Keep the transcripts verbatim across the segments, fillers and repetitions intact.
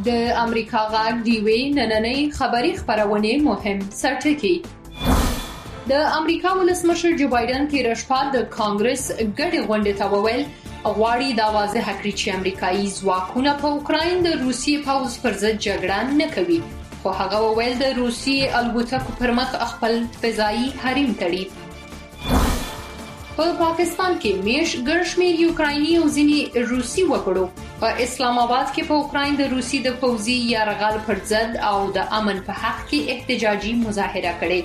د امریکا غږ ډیوی نننۍ خبری خبرونه مهم سرټکی. د امریکا ولسمشر جو بایدن تیر شپه د کانګرس ګډې غونډې ته وویل غواړي دا واضح کړي چې امریکایي ځواکونه په اوکراین د روسیې پوځ پر ضد جګړه نه کوي، خو هغه وویل د روسیې الوتکو پر مخ خپل فضایي حریم تړي. په پاکستان کې میش ګرشمیر یوکرایني او ځینې روسي وګړو په اسلام آباد کې په اوکراین د روسي د پوځي یرغل پر ضد او د امن په حق کې احتجاجي مظاهره کړې.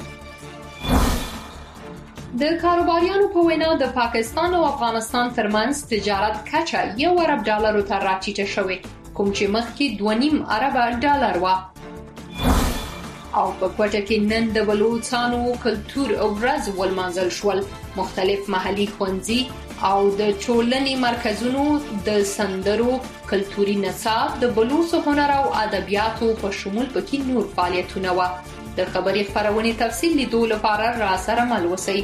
د کاروباریانو په وینا د پاکستان او افغانستان ترمنځ تجارت کچه یو ارب ډالرو ته راټیټه شوې، کوم چې مخکې دوه نیم ارب ډالر و. او په کوټه کې نن د بلوچستانو کلتور او ورځ ولمانځل شول. مختلف محلي ښوونځي او د ټولنې مرکزونو د سندرو، کلتوري نڅا، د بلوچ هنر او ادبیاتو په شمول پکې نور فعالیتونه و. د خبري خبرونه تفصیل لیدو لپاره را سره مل وسی.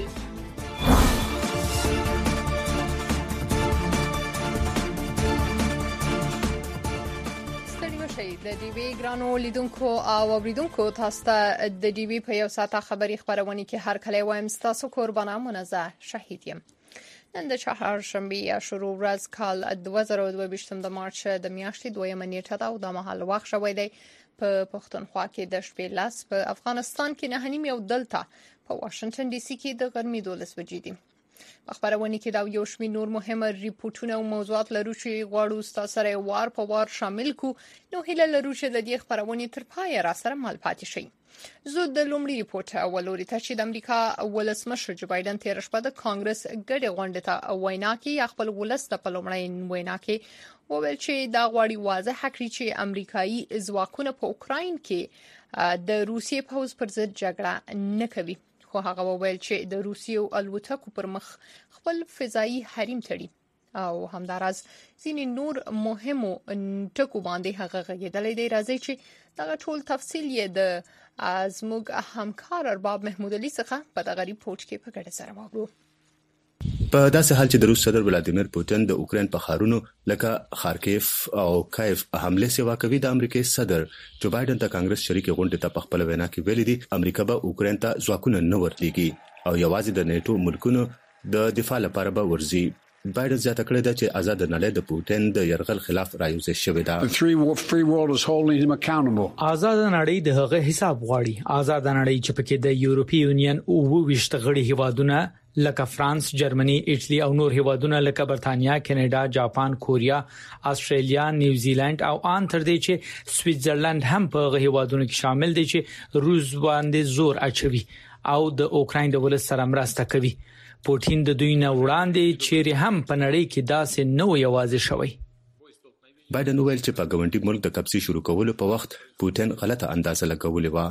د ډیوی ګرانو لیدونکو او اوریدونکو تاسو ته د ډیوی په یو ساعته خبري خبرونه کې هر کله وایم تاسو قربانه منزه شهید یم. نن د چهارشنبه یا شروع ورځ کال دوه زره او دوه ویشت د مارچ د میاشتې دویمه نیټه دا او د مهال وخت شوی دی. په پښتونخوا کې د شپې لاس، په افغانستان کې نه نیم یو دلته، په واشنگټن ډي سي کې د غرمې دولس بجې دي. په خبرونه کې دا یو شمېر نور مهمه ریپورتونه او موضوعات لرو چې غواړو تاسو سره وار په وار شامل کو. نو هیله لرو چې د دې خبرونه تر پای را سره مل پاتې شي. زه د لومړي ریپورت اولوري ته چې د امریکا ولسمشر جو بایدن تیر شپه د کانګرس ګډې غونډې ته وینا کې خپل ولس ته په لومړی وینا کې وویل چې دا غواړي واضح کړي چې امریکایي ځواکونه په اوکراین کې د روسیې پوځ پر ضد جګړه نه کوي، خو هغه وویل چې د روسیې الوتکو پر مخ خپل فضایي حریم تړي. او همدارس ځینې نور مهمو ټکو باندې هغه غږېدلې دی. راځي چې دا ټول تفصیل یې د زموږ همکار ارباب محمود علي څخه په دغه ریپورت کې په ګډه سره واورو. په داسې حال چې د روس صدر ولادیمیر پوتین د اوکراین په ښارونو لکه خارکیف او کیف حمله سیوا کوي، د امریکای صدر جو بایدن د کانګرس شریک غونډې ته په خپل وینا کې ویلي دي امریکا به اوکراین ته ځواکونه نه ورلېږي او یوازې د نیټو ملکونو د دفاع لپاره به ورځي. بایدن زیاته کړې ده چې آزاد نړۍ د پوتین د يرغل خلاف رايوځي شوې ده. آزاد نړۍ د هغه حساب غواړي. آزاد نړۍ چې پکې د یورپی یونین او ویشت غړي هیوادونه لکه فرانس، جرمني، ایټالي او نور هیوادونه لکه برتانیا، کینیډا، جاپان، کوریا، استرالیا، نیوزیلند او ان تر دې چې سویټزرلند هم په هیوادونو کې شامل دي چې روس باندې زور اچوي او د اوکراین د ولس سره مرسته کوي. پوتین د دوی نه وړاندې چیرې هم په نړۍ کې داسې نو یوازې شوی. بایدن ویل چې په ګاونډي ملک د کپسي شروع کولو په وخت پوتین غلطه اندازه لګولې و.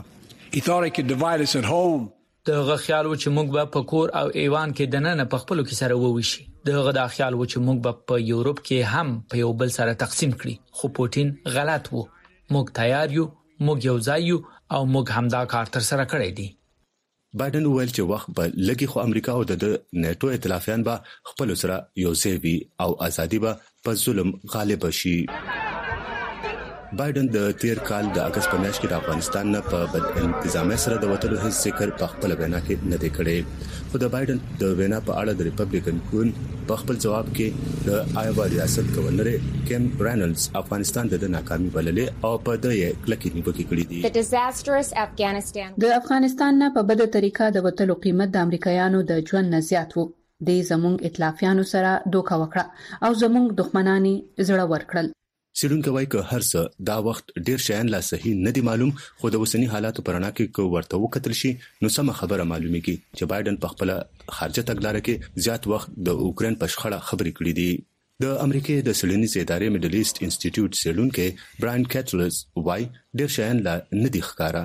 دغه خیال و چې موږ به په کور او ایوان کې دننه په خپلو کې سره ووشي. دغه د خیال و چې موږ به په یورپ کې هم په یو بل سره تقسیم کړي، خو پوتین غلط وو. موږ تیار یو، موږ یو ځای یو او موږ همدا کار تر سره کړی دی. بایدن ویل چې وخت به لګي خو امریکا او د نیټو ائتلافیان به خپل سره یو ځای وي او ازادي به په ظلم غالب شي. بایدن د تیر کال د اگست په میاشت کې د افغانستان نه په بد انتظامي سره د وټلو هیڅ ذکر په خپل وینا کې نه دی کړی. خو د بایدن د وینا په اړه د ریپبلیکن ګوند په خپل جواب کې د آیوا ریاست گورنر کیم رینالډز افغانستان د ناکامي بللې او په دې کلکې نیوکې کړې دي. د افغانستان نه په بده طریقه د وټلو قیمت د امریکایانو د ژوند نه زیات وو. د زموږ ائتلافیانو سره دوکه وکړه او زموږ دښمنانی زړه ورکړل. سیرونکو وایي که هر څه دا وخت ډیر شیان لا صحیح نه دي معلوم، خو د وسنی حالاتو پرانا کې کو ورته وکتل شي نو سم خبره معلومیږي چې بایدن په خپل خارجه تګلارې کې زیات وخت د اوکراین په شخړه خبرې کړې دي. د امریکای د سلنیز ادارې میډل ایست انسټیټیوټ سیلونکو براین کټلز وایي ډیر شیان لا نه دي ښکارا.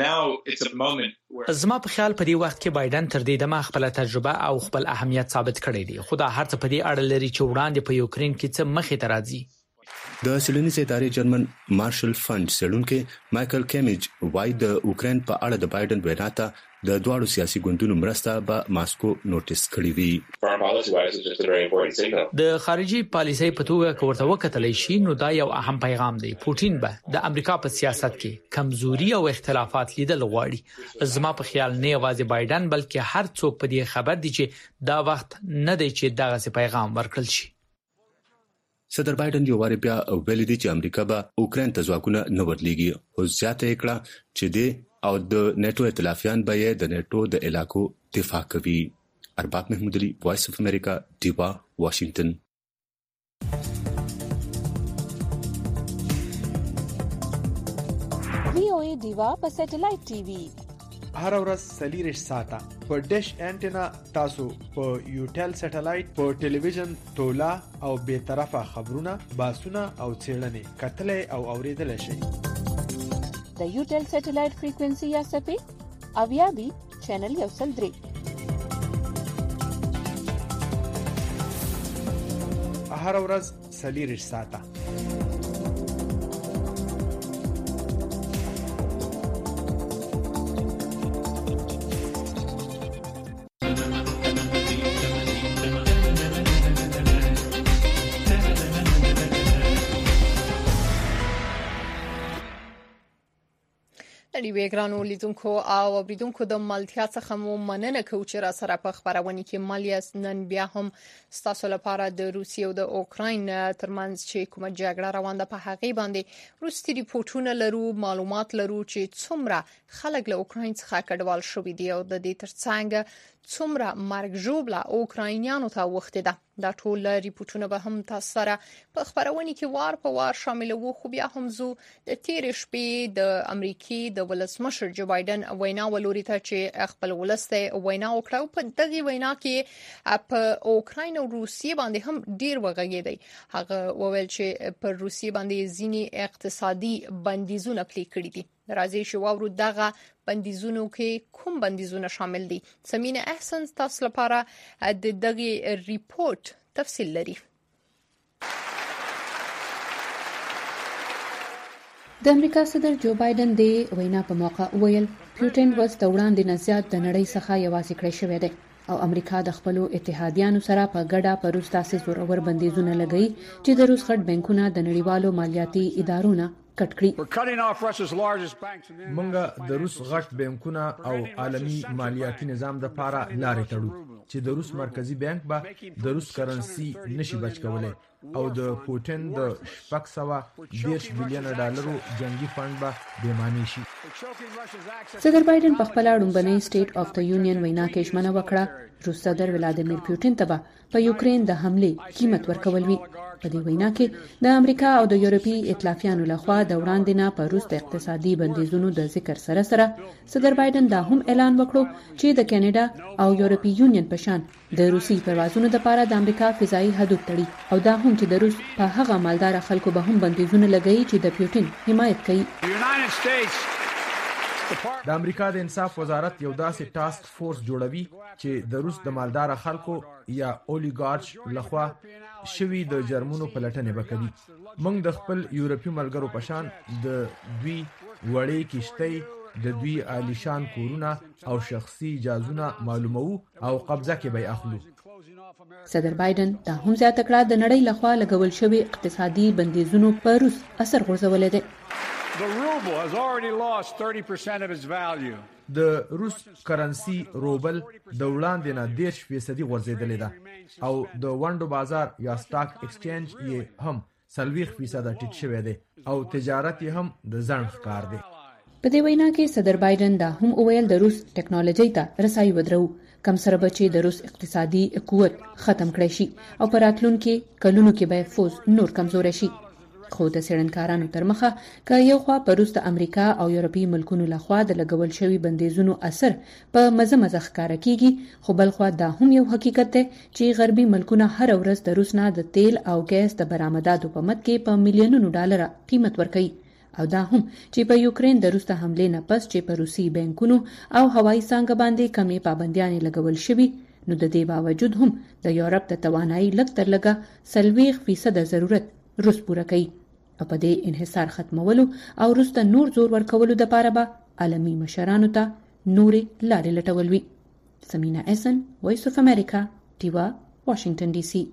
زما په خیال په دې وخت کې بایدن تر دې دمه خپل تجربه او خپل اهمیت ثابت کړی دی. خو دا هر څه په دې اړه لري چې وړاندې په یوکرين کې څه مخې ته راځي. د سیلونیز ادارې جرمن مارشل فند سړونکو مايكل کیمیج وای د اوکرين په اړه د بایدن وینا ته د دوړو سیاسي ګوندونو مرسته به ماسکو نوټیس کړی وي. د خارجي پالیسۍ په توګه کوړه وکټلې شي نو دا یو اهم پیغام دی. پوتین به د امریکا په سیاست کې کمزوري او اختلافات لیدل غواړي. زما په خیال نه یوازې بایدن بلکې هر څوک په دې خبر دي چې دا وخت نه دی چې دغه پیغام ورکړل شي. صدر بایدن یو واری بیا ویلي دی چې امریکا به اوکرين ته ځواکونه نه ورلېږي. خو زیاته کړه چې د او د نیټو ائتلافیان به یې د نیټو د علاقو دفاع کوي. ارباب محمود علي، وایس اف امریکا، دیوا، واشنگټن. وی او ای دیوا په سټلایټ ټي وي هر ورځ سلیریش ساته په ډیش انټینا تاسو په یوټل سټلایټ په ټلویزیون تولا او به طرفه خبرونه باسونه او چیرنې کتلې او اوریدل شي. د یوټل سټلایټ فریکوئنسي یا سپی اویا بي چینل یو سل درې. هر ورځ سلیریش ساته د ویګرانو لیدونکو او اوریدونکو د ملتیا څخه مو مننه کوم چې را سره په خبرونه کې مالیاس نن بیا هم ستاسو لپاره د روسیې او د اوکراین ترمنځ چې کومه جګړه روانه په هغه باندې روسي ریپورتونه لرو، معلومات لرو چې څومره خلک له اوکراین څخه کډوال شوي دي او د دې ترڅنګ څومره مرګ ژوبله اوکراینیانو ته وخته ده. دا ټول ریپورتونه به هم تاسو سره په خبرونه کې وار په وار شاملوو. خو بیا هم زو د تیر شپې د امریکای د ولسمشر جو بایدن وینا ولوري ته چې خپل ولسته وینا وکړه. په دغه وینا کې په اوکراین او روسیې باندې هم ډیر وغږیدي. هغه وویل چې پر روسیې باندې ځینی اقتصادي بندیزونه پلي کړی دي. راځي چې واورو دغه بندیزونو کې کوم بندیزونه شامل دي. سمینه احسن تاسو لپاره د دغه ریپورت تفصیل لري. د امریکا صدر جو بایدن د وینا په موقع ویل پوتین وس د وړاندې نه زیات د نړۍ څخه یوازې کړی شوی دی او امریکا د خپل اتحادیانو سره په ګډه په روس تاسو زورور بندیزونه لګی چې د روس غټ بانکونه د نړیوالو مالیاتي ادارونو کټ کړی. مونږ د روس غټ بانکونه او عالمی مالیاتي نظام د لپاره لارې تړو چې د روس مرکزی بانک به د روس کرنسي نشي بچ کولای او د پوتین د شپږ سوه دېرش بلین ډالرو جنگي فند به بیمانی شي. صدر بایدن په خپل اړوندنۍ سټیټ اف د یونین وینا کې ژمنه وکړه روس صدر ولادیمیر پوتین ته په یوکرين د حمله قیمت ورکول وی. په دې وینا کې د امریکا او د یورپی ائتلافیانو لخوا د وړاندې نه په روس د اقتصادي بندیزونو د ذکر سره سره صدر بایدن دا هم اعلان وکړو چې د کاناډا او یورپی یونین په شان د روسي پروازونو لپاره د امریکا فضایي حدود تړي او دا هم چې د روس په هغه مالدار خلکو به هم بندیزونه لګوي چې د پوتین حمایت کوي. د امریکا د انصاف وزارت یو داسې ټاسک فورس جوړوي چې د روس د مالدار خلکو یا اولیګارچ لخوا شوی د جرمونو پلټنې وکړي. موږ د خپل یورپی ملګرو په شان د دوی وړې کشتۍ، د دوی عالیشان کورونه او شخصي اجازهونه معلومو او قبضه کې به اخلو. صدر بایدن دا هم زیاته کړه د نړۍ لخوا لګول شوی اقتصادي بندیزونو په روس اثر غورځولې ده. The ruble has already lost thirty percent of its value. د روس کرنسي روبل د وړاندې نه دېرش فیصدي غورځېدلې ده او د وانډو بازار یا سٹاک ایکسچینج یې هم څلوېښت فیصده ټیټ شوی دی او تجارت یې هم د ځنډ ښکار دی. په دې وینا کې صدر بایدن دا هم وویل د روس ټیکنالوژي ته رسایي ودرو کم سره بچي د روس اقتصادي قوت ختم کړي شي او په راتلونکو کلونو کې به فوز نور کمزور شي. خو د سړنکارانو تر مخه ک یو خوا په روس د امریکا او یورپی ملکونو لخوا د لګول شوی بندیزونو اثر په مزه مزه ښکارا کیږي، خو بل خوا دا هم یو حقیقت دی چې غربي ملکونه هر ورځ د روس نه د تیل او ګاز د برآمداتو په مد کې په میلیونونو ډالر قیمت ورکوي او دا هم چې په یوکرين د روس د حمله نه پس چې په روسي بانکونو او هوایي څنګه باندې کمی پابندیاں لګول شوی، نو د دې باوجود هم د یورپ د توانایي لږ تر لږه څلوېښت فیصد ضرورت روس پوره کوي. په دې انحصار ختمولو او وروسته نور زور ورکولو لپاره به عالمي مشرانو ته نورې لارې لټول وي. سمینا احسن، وایس اف امریکا، ډیوا، واشنگټن ډي سي.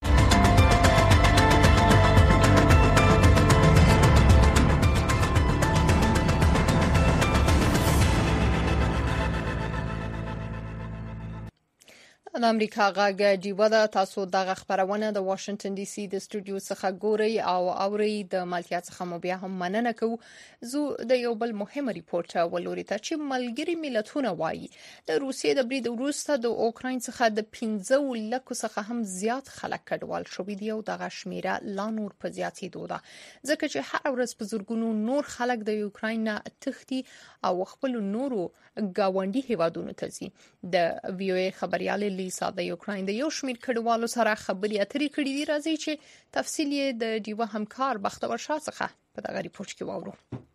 د امریکا غږ ډیوا د تاسو دغه خبرونه د واشنگټن ډي سي د استودیو څخه ګوري او اوري. د مالتیا څخه مو بیا هم مننه کوو. زه د یو بل مهم ریپورت ولوري ته چې ملګری ملتونه وایي د روسیې د برید وروسته د اوکراین څخه د پنځه لکو څخه هم زیات خلک کډوال شوي دي او دغه شمیره لا نور په زیاتېدو ده ځکه چې هر ورځ په زرګونو نور خلک د یوکراین نه تښتي او خپل نورو گاونډي هیوادونو ته ځي. د وی او ای خبريال لیسا د یوکراین د یو شمېر کډوالو سره خبرې اترې کړې دي. راځي چې تفصیل یې د ډیوا همکار بختور شاه څخه په دغه ریپورت کې واورو.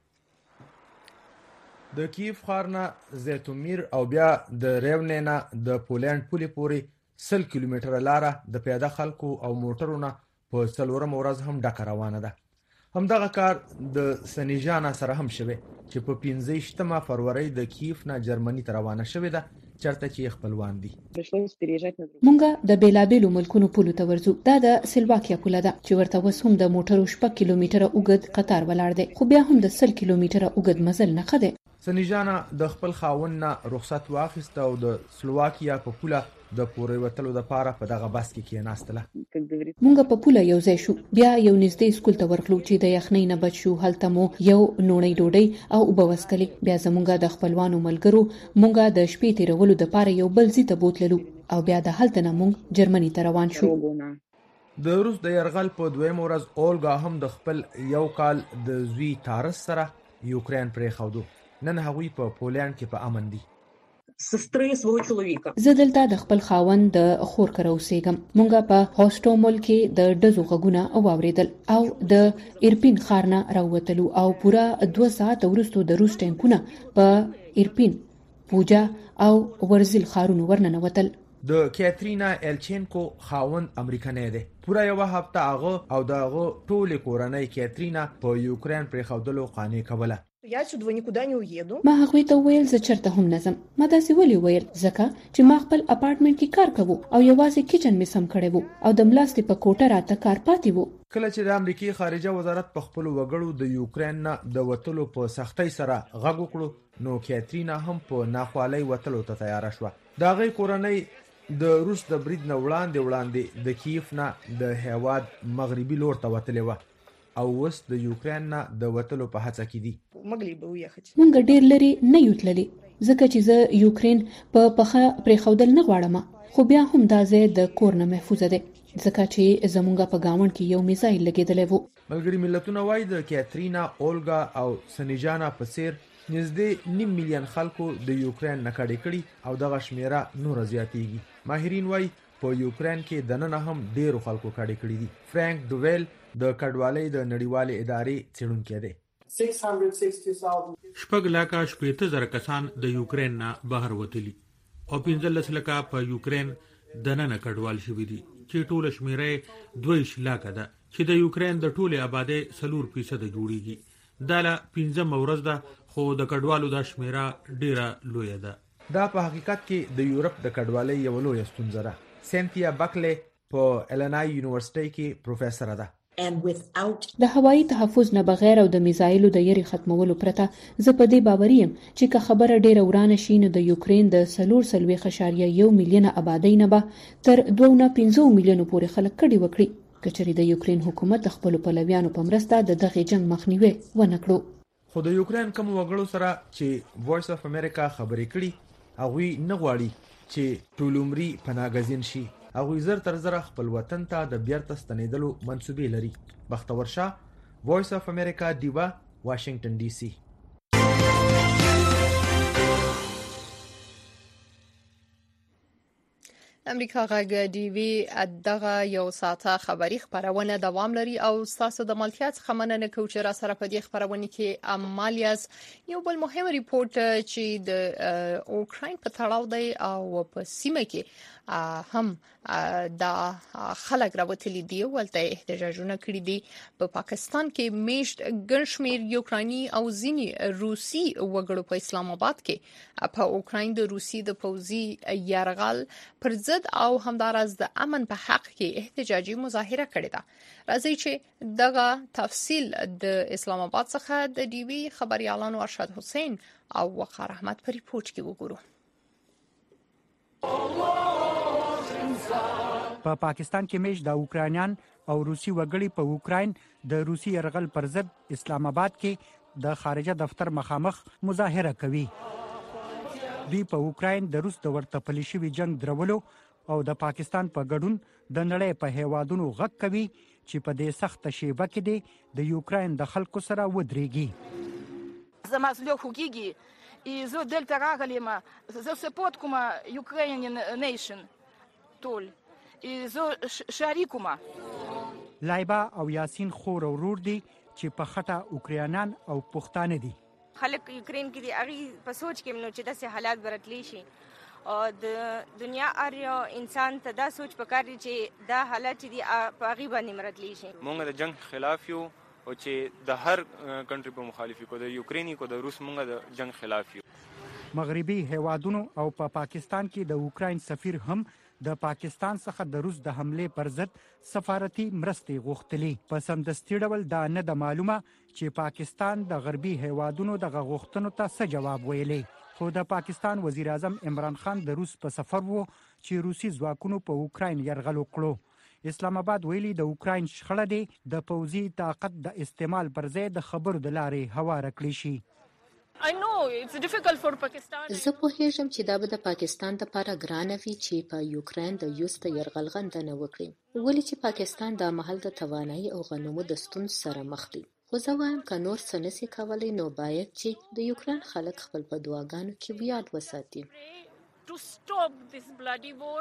د کیف ښارنه زیتومیر او بیا د ریونینا د پولند پولې پورې سل کیلومتره لاره د پیاده خلکو او موټرونو په څلورم ورځ هم ډکه روانه ده. همدغه کار د سنیجانا سره هم شوه چې په پنځه شتمه فروری د کیف نه جرمني ته روانه شوه ده چرته چې خپلوان دي. مونږه د بیلابیلو ملکونو پولو ته ورځو. دا د سلواکیا پوله ده چې ورته وس هم د موټرو شپږ کیلومتره اوږد قطار ولاړ دی خو بیا هم د سل کیلومتره اوږد مزل نه خده. سنیجانا د خپل خاوند نه رخصت واخیسته او د سلواکیا په پوله د پورې وتلو د پاره په دغه بس کې کېناستله. مونږ په پوله یو ځای شو، بیا یو نږدې سکول ته ورغلو چې د یخنۍ نه بچ شو. هلته مو یو نونی ډوډۍ او اوبه وڅښلې. بیا زمونږ د خپلوانو ملګرو مونږ د شپې تیرولو د پاره یو بل ځای ته بوتللو او بیا د هلته نه مونږ جرمني ته روان شو. د روس د یرغل په دویم ورځ اولګا هم د خپل یو کال د زوی تارس سره یوکرين پرې خودو. نن هغوی په پولند کې په امن دي. زه دلته د خپل خاوند د خور کره اوسېږم. مونږه په هوسټومل کې د ډزو غږونه واوریدل او د ایرپین ښار نه راووتلو او پوره دوه ساعت وروسته د روس ټانکونه په ایرپین، پوجا او ورزل ښارونو ورننوتل. د کاترینا الچینکو خاوند امریکایی دی. پوره یو هفته هغه او دغه ټول کورنۍ کاترینا په یوکرين پرې خودلو قانع کوله. ما هغوی ته ویل زه چرته هم نظم. ما داسې ولې ویل ځکه چې ما خپل اپارټمنټ کې کار کوو او یوازې کچن می سم کړی وو او د ملاستې په کوټه راته کار پاتې وو. کله چې د امریکای خارجه وزارت په خپل وګړو د یوکرين نه د وټلو په سختۍ سره غږ وکړو نو کاترینا هم په ناخوالۍ وټلو ته تیار شوه. دا غي کورنۍ د روس د برید نه وړاندې وړاندې د کیف نه د هیواد مغربي لور ته وتلې و او وس د یوکرين نه د وټلو په هڅه کې دي. مونږ ډیر لري نه یو تللی ځکه چې زه یوکرين په پخه پرې خودل نه غواړم خو بیا هم دا ځای د کور نه محفوظ دی ځکه چې زمونږ په گاوند کې یو میزایل لګیدلی وو. ملګری ملتونه وایي د کاترینا، اولګا او سنیجانا په څیر نږدې نیم میلیون خلکو د یوکرين نه کډې کړي او دغه شمیره نور زیاتېږي. ماهرین وایي په یوکرين کې دننه هم ډیرو خلکو کډې کړي دي. فرانک ډویل د کډوالۍ د نړیوالې ادارې څېړونکی دی. شپږ لاکه شپېته زره کسان د یوکرين نه بهر وتلي او پنځلس لکه په یوکرين دننه کډوال شوي دي چې ټوله شمیره دوه لاکه ده چې د یوکرين د ټوله آبادی څلور فیصد جوړیږي. دا له پنځم ورځ ده خو د کډوالو د شمیره ډیره لویه ده. دا په حقیقت کې د یورپ د کډوالۍ یو لوی ستونزه ده. سینتیا بکلې په الینای یونیورسيټي کې پروفیسور ده. د هوایي تحفظ نه بغیر او د میزایلو د یری ختمولو پرته زه په دې باوري یم چې که خبره ډیره ورانه شي نو د یوکرين د څلور سلوي خشاریه یو میلیونه آبادی نه به تر دوه نه پنځه میلیونو پورې خلک کډي وکړي کچري د یوکرين حکومت خپل پلویانو په مرسته د دغه جنگ مخنیوي ونه کړو. خو د یوکرين کوم وګړو سره چې وایس اف امریکا خبرې کړي هغوی نه غواړي چې ټول عمري پناهګزین شي. هغوی زر تر زر خپل وطن ته د بیرته ستنېدلو منسوبې لري. بختور شاه، وایس اف امریکا، ډیوا، واشنگټن ډي سي. امریکا غږ ډي وی دغه یو ساعته خبري خبرونه دوام لري او تاسو د ملکیت څخه مننه کوم چې را سره په دې خبرونه کې امالیاس یو بل مهم ریپورت چې د اوکراین په تړاو دی او په سیمه کې هم دا خلک راوتلي دي ولته احتجاجونه کړي دي په پاکستان کې میشت ګنشمیر یوکراني او ځینی روسي وګړو په اسلام آباد کې په اوکراین د روسي د پوځي یرغل پر ضد او همدارس د امن په حق کې احتجاجي مظاهره کړې ده راځي چې دغه تفصیل د اسلام آباد څخه د ډي وی خبريالانو ارشد حسین او وقار احمد په ریپورت کې وګورو. په پا پاکستان کې میش د اوکرانیان او روسي وګړي په اوکراین د روسي يرغل پر ضد اسلام آباد کې د خارجه دفتر مخامخ مظاهره کوي. دوی په اوکراین د روس د ورته پلي شوي جنگ درولو او د پاکستان په ګډون د نړۍ په هیوادونو غږ کوي چې په دې سخت شیبه کې د د یوکراین د خلکو سره ودرېږي. زمازلو خوګيږي i zo delta ragalima zo sepot-kuma Ukrainian nation tol i zo sharikuma لایبا او یاسین خور او ورور دي چې په خټه اوکرانیان او پښتانه دي. خلک یوکرين کې دي هغه په سوچ کې نو چې داسې حالات برتلی شي او د دنیا اړیو انسان ته دا سوچ پکاري چې دا حالات دي په هغه باندې مرتلی شي. مونږ د جنگ خلاف یو او چې د هر کنټری په مخالفي کو د یوکرینی کو د روس مونږ د جنگ خلاف یو. مغربي هیوادونو او په پا پاکستان کې د اوکراین سفیر هم د پاکستان څخه د روس د حمله پر ضد سفارتي مرستې غوښتلې. په سمدستي ډول دا نه د معلومه چې پاکستان د غربي هیوادونو د غوښتنو ته څه جواب ویلې. خو د پاکستان وزیر اعظم عمران خان د روس په سفر وو چې روسي ځواکونو په اوکراین يرغل وکړو. اسلام آباد ویلي د اوکراین شخړه دی د پوځي طاقت د استعمال پر ځای د خبرو د لارې هواره کړی شي. I know it's difficult for Pakistan. زه پوهیږم چې دا به د پاکستان لپاره ګرانه وي چې په یوکرين د یوس د يرغل غندنه وکړي ولې چې پاکستان د محل د توانایي او غنمو د ستونزو سره مخ دي. خو زه وایم که نور څه نشي کولی نو باید چې د یوکرين خلک خپل په دعاګانو کې یاد وساتي. To stop this bloody war.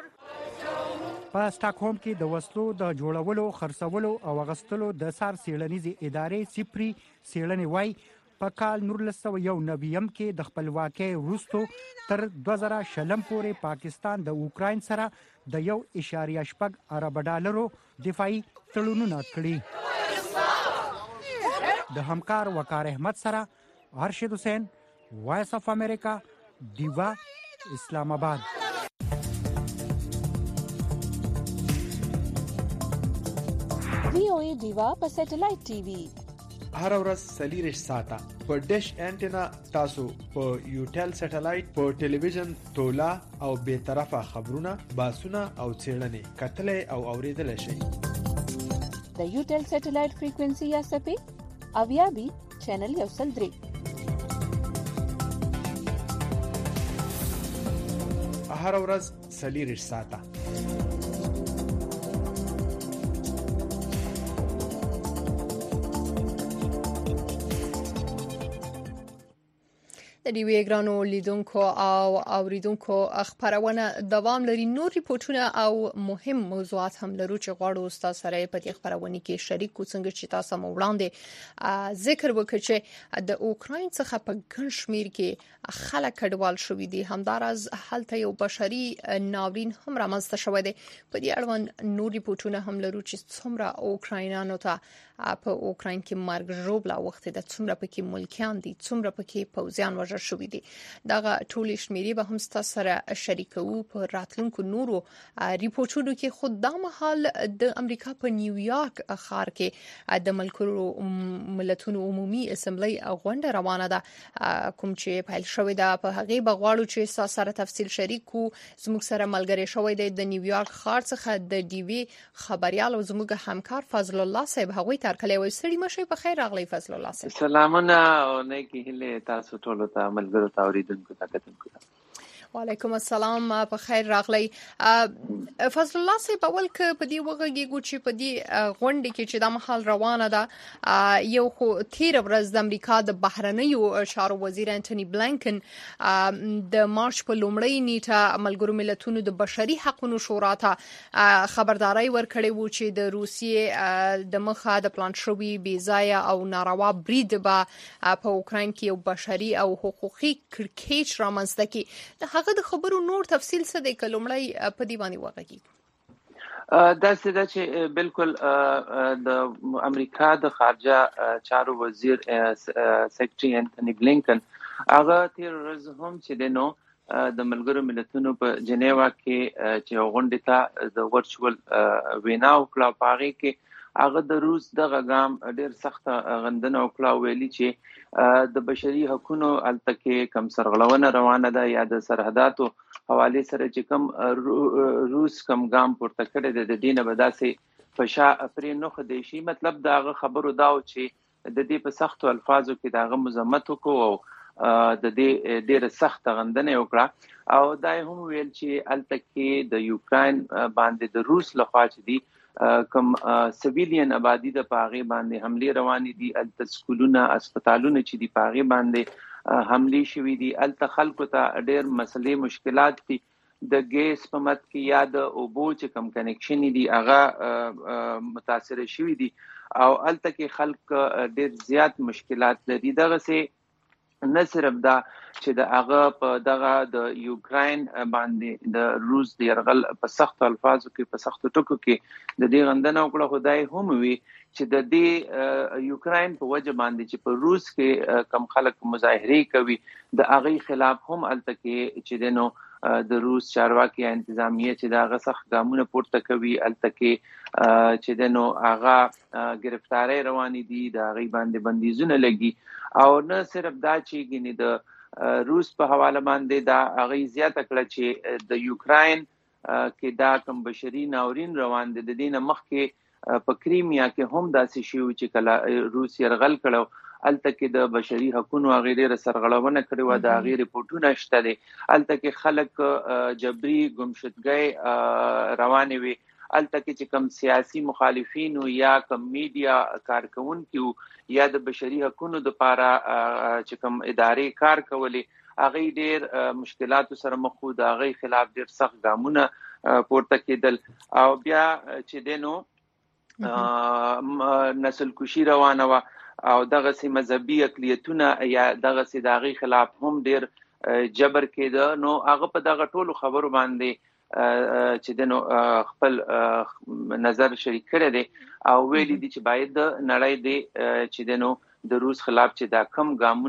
په سټاکهولم کې د وسلو د جوړولو، خرڅولو او غستلو د سار سیړنیزي ادارې سپری سیړنې وای په کال نولس سوه یو نویم کې د خپلواکۍ وروسته تر دوه زره شلم پورې پاکستان د اوکراین سره د یو اشاریه شپږ ارب ډالرو دفاعي تړونونه کړي. د همکار وقار احمد سره ارشد حسین، وایس اف امریکا، دیوا، اسلام آباد. وی او ای دیوا په سټلایټ ټي وي هر ورځ سلیریش ساته په ډیش انټینا تاسو په یوټل سټلایټ په ټلویزیون تولا او به طرفه خبرونه باسونه او څېړنې کتلې او اوریدل شي. د یوټل سټلایټ فریکوئنسي یا سپې اویا بي چینل یو سل درې هر ورځ سلیریش ساته. د ډي وی ګرانو لیدونکو او اوریدونکو خبرونه دوام لري. نور ریپورتونه او مهم موضوعات هم لرو چې غواړو استاد سره په دې خبرونه کې شریک کو څنګه چې تاسو مو وړاندې ذکر وکړ چې د اوکراین څخه په ګڼ شمیر کې خلک کډوال شوې دي. همدارز هلته یو بشري ناورین هم رامنځته شوی دی. په دې اړوند نور ریپورتونه هم لرو چې څومره اوکراینانو ته په اوکراین کې مرګ ژوبله وخت د څومره پکې ملکیان دي، څومره پکې پوځیان وژل شوي دي. دغه ټولې شمیرې به هم تاسو سره شریکو په راتلونکو نورو ریپورتونو کې. خود د مهال د امریکا په نیویارک ښار کې د ملګرو ملتونو عمومي اسمبلی غونډه روانه ده کوم چې پیل شوې ده. په هغه بغواړو چې تاسو سره تفصیل شریکو. زموږ سره ملګری شوی دی د نیویارک ښار څخه د ډي وی خبريال او زموږ همکار فضل الله صاحب. هغوی ترکلې وي سړي مشه په خیر راغلی فضل الله صاحب. سلامونه او نیکی هله تاسو ټول ته ملګرو ته اوریدونکو ته کتونکو ته. وعلیکم السلام، په خیر راغلی. فضل الله صاحب، اول که په دې وغږیږو چې په دې غونډه کې چې د مخال روانه ده، یو خو تیر ورځ د امریکا د بهرنیو چارو وزیر انټونی بلینکن د مارچ په لومړۍ نیټه ملګرو ملتونو د بشري حقوقو شورا ته خبرداري ورکړې و چې د روسیې د مخه د پلان شوی بې ځایه او ناروا برید به په اوکراین کې یو بشري او حقوقي کړکېچ رامنځته کړي. هغه د خبرو نور تفصیل څه دی که لومړی په دې باندې وغږیږو؟ دا څه ده چې بالکل د امریکا د خارجه چارو وزیر سیکرټري انټونی بلینکن هغه تیر ورځ هم چې دنو د ملګرو ملتونو په جنیوا کې چې غونډه ته د ورچوال وینا وکړه، پاره کې هغه د روس د غام ډیر سخت غندنه وکړه، ویلي چې د بشري حقوقو التکه کم سرغړونه روانه ده یا د سرحداتو حواله سره چې کم روس کم ګام پورته کړی د دینه بداسې فشا پرې نو خديشي. مطلب دا خبرو داو چې د دې په سختو الفاظو کې داغه مزمت وکړو او د دې ډیره سخت غندنه وکړه، او دا هم ویل چې التکه د یوکرين باندې د روس لخوا چې دي کوم سیویلین آبادی د پاغي باندې حمله روانې دي، ال سکولونه اسپیټالونه چې دي پاغي باندې حمله شوې دي، ال خلکو ته ډېر مسلې مشکلات دي، د ګیس په مت کې یا د اوبو چې کم کنیکشن دي هغه متاثر شوې دي، او ال تک خلک ډېر زیات مشکلات لري. دغه سه نه صرف دا چې د هغه په دغه د یوکرين باندې د روس د يرغل په سخت الفاظو کې په سخت ټکو کې د دې غندنه وکړه، خدای هم وی چې د دې یوکرين په وجه باندې چې په روس کې کم خلک مظاهره کوي د هغه خلاف هم التکه چې دنو د روس چارواکي انتظامیه چې دا غسخ ګامونه پورته کوي، التکه چې دنو هغه گرفتاری روانې دي، د هغه باندې بندیزونه لګي، او نه صرف دا چې ګینه د روس په حواله باندې دا هغه زیاته کړه چې د یوکرين کې دا کم بشري ناورین روان دي. د دینه مخکې په کریمیا کې هم داسې شی و چې کله روس يرغل کړو، التکه د بشري حقوقو غیره سرغړونه کړې و، د غیر ریپورتونه شته دي، التکه خلک جبري گمشدګي روانې وي، التکه چې کم سیاسي مخالفین یا کم میډیا کارکونکو یا د بشري حقوقو د پاره چې کم ادارې کار کولې، هغه ډېر مشکلات سره مخ وو، د هغه خلاف ډېر سخت ګامونه پورته کېدل، او بیا چې دینو نسل کشي روانه و، او دغه سي مذهبي اقلیتونه یا دغه سي داغي خلاف هم ډېر جبر کېده. نو هغه په دغه ټولو خبرو باندې چې دنو خپل نظر شریک کړی دی، او ویلي دي چې باید د نړۍ دی چې دنو د روس خلاف چې دا کم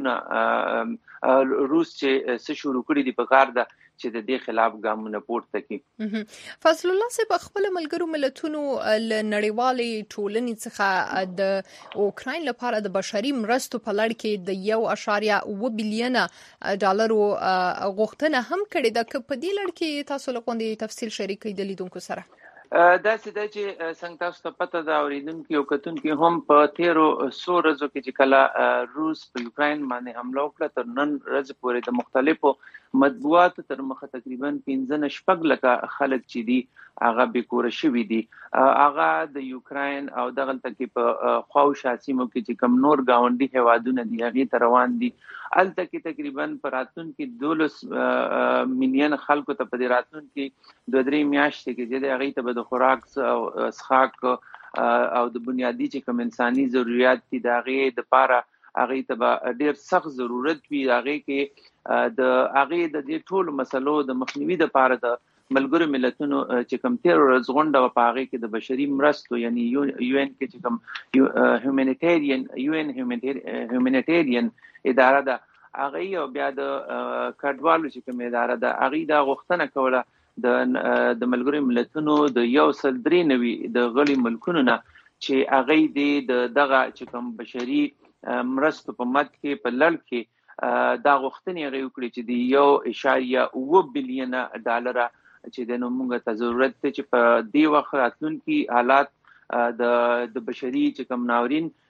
ګامونه روس چې څه شروع کړی دي په کار ده چې د دې خلاف ګامونه پورته کړي. فضل الله صاحب، خپل ملګرو ملتونو ل نړیوالې ټولنې څخه د اوکراین لپاره د بشري مرستو په لړ کې د یو اشاریه اوه بلیونه ډالرو غوښتنه هم کړې ده، که په دې لړ کې تاسو له کومې تفصیل شریکې د لیدونکو سره؟ دا څه ده چې څنګه تاسو ته پته ده اوریدونکو او کتونکو هم په تیرو څو ورځو کې چې کله روس په یوکرين باندې حمله وکړه، تر نن ورځې پورې د مختلفو مطبوعاتو تر مخه تقریبا پنځه شپږ لکه خلک چې دي هغه به کور شوي دي، هغه د یوکرين او دغه تکي په خواوشا سیمو کې چې کم نور گاونډي هوادونه دي هغه تر روان دي، الته کې تقریبا پراتون کې دولس مليون خلکو ته په راتون کې دوه درې میاشتې کې د هغه ته د خوراک او اسخاق او د بنیادی چې کوم انساني ضرورت دي دغه د پاره هغه ته ډیر سخت ضرورت وي، هغه کې د هغه د دې ټول مسلو د مخنیوي د پاره د ملګرو ملتونو چې کوم تیر ورځ غونډه و پاره کې د بشري مرستو یعنی یو ان کې چې کوم هیومانیټیرین یو ان هیومانیټیرین اداره ده، هغه او بیا د کډوالو چې کوم اداره ده هغه دا غوښتنه کوله د د ملګرو ملتونو د یو سل درې نوي د غړي ملکونو نه چې هغه د دغه چې کوم بشري مرستو په مد کې په لړ کې دا غوښتنې غوښتي وکړي چې د یو اشاریه اوه بلیونه ډالر چې د موږ ته ضرورت دی چې په دې وخت راتلونکي حالات د د بشري چې کوم ناورین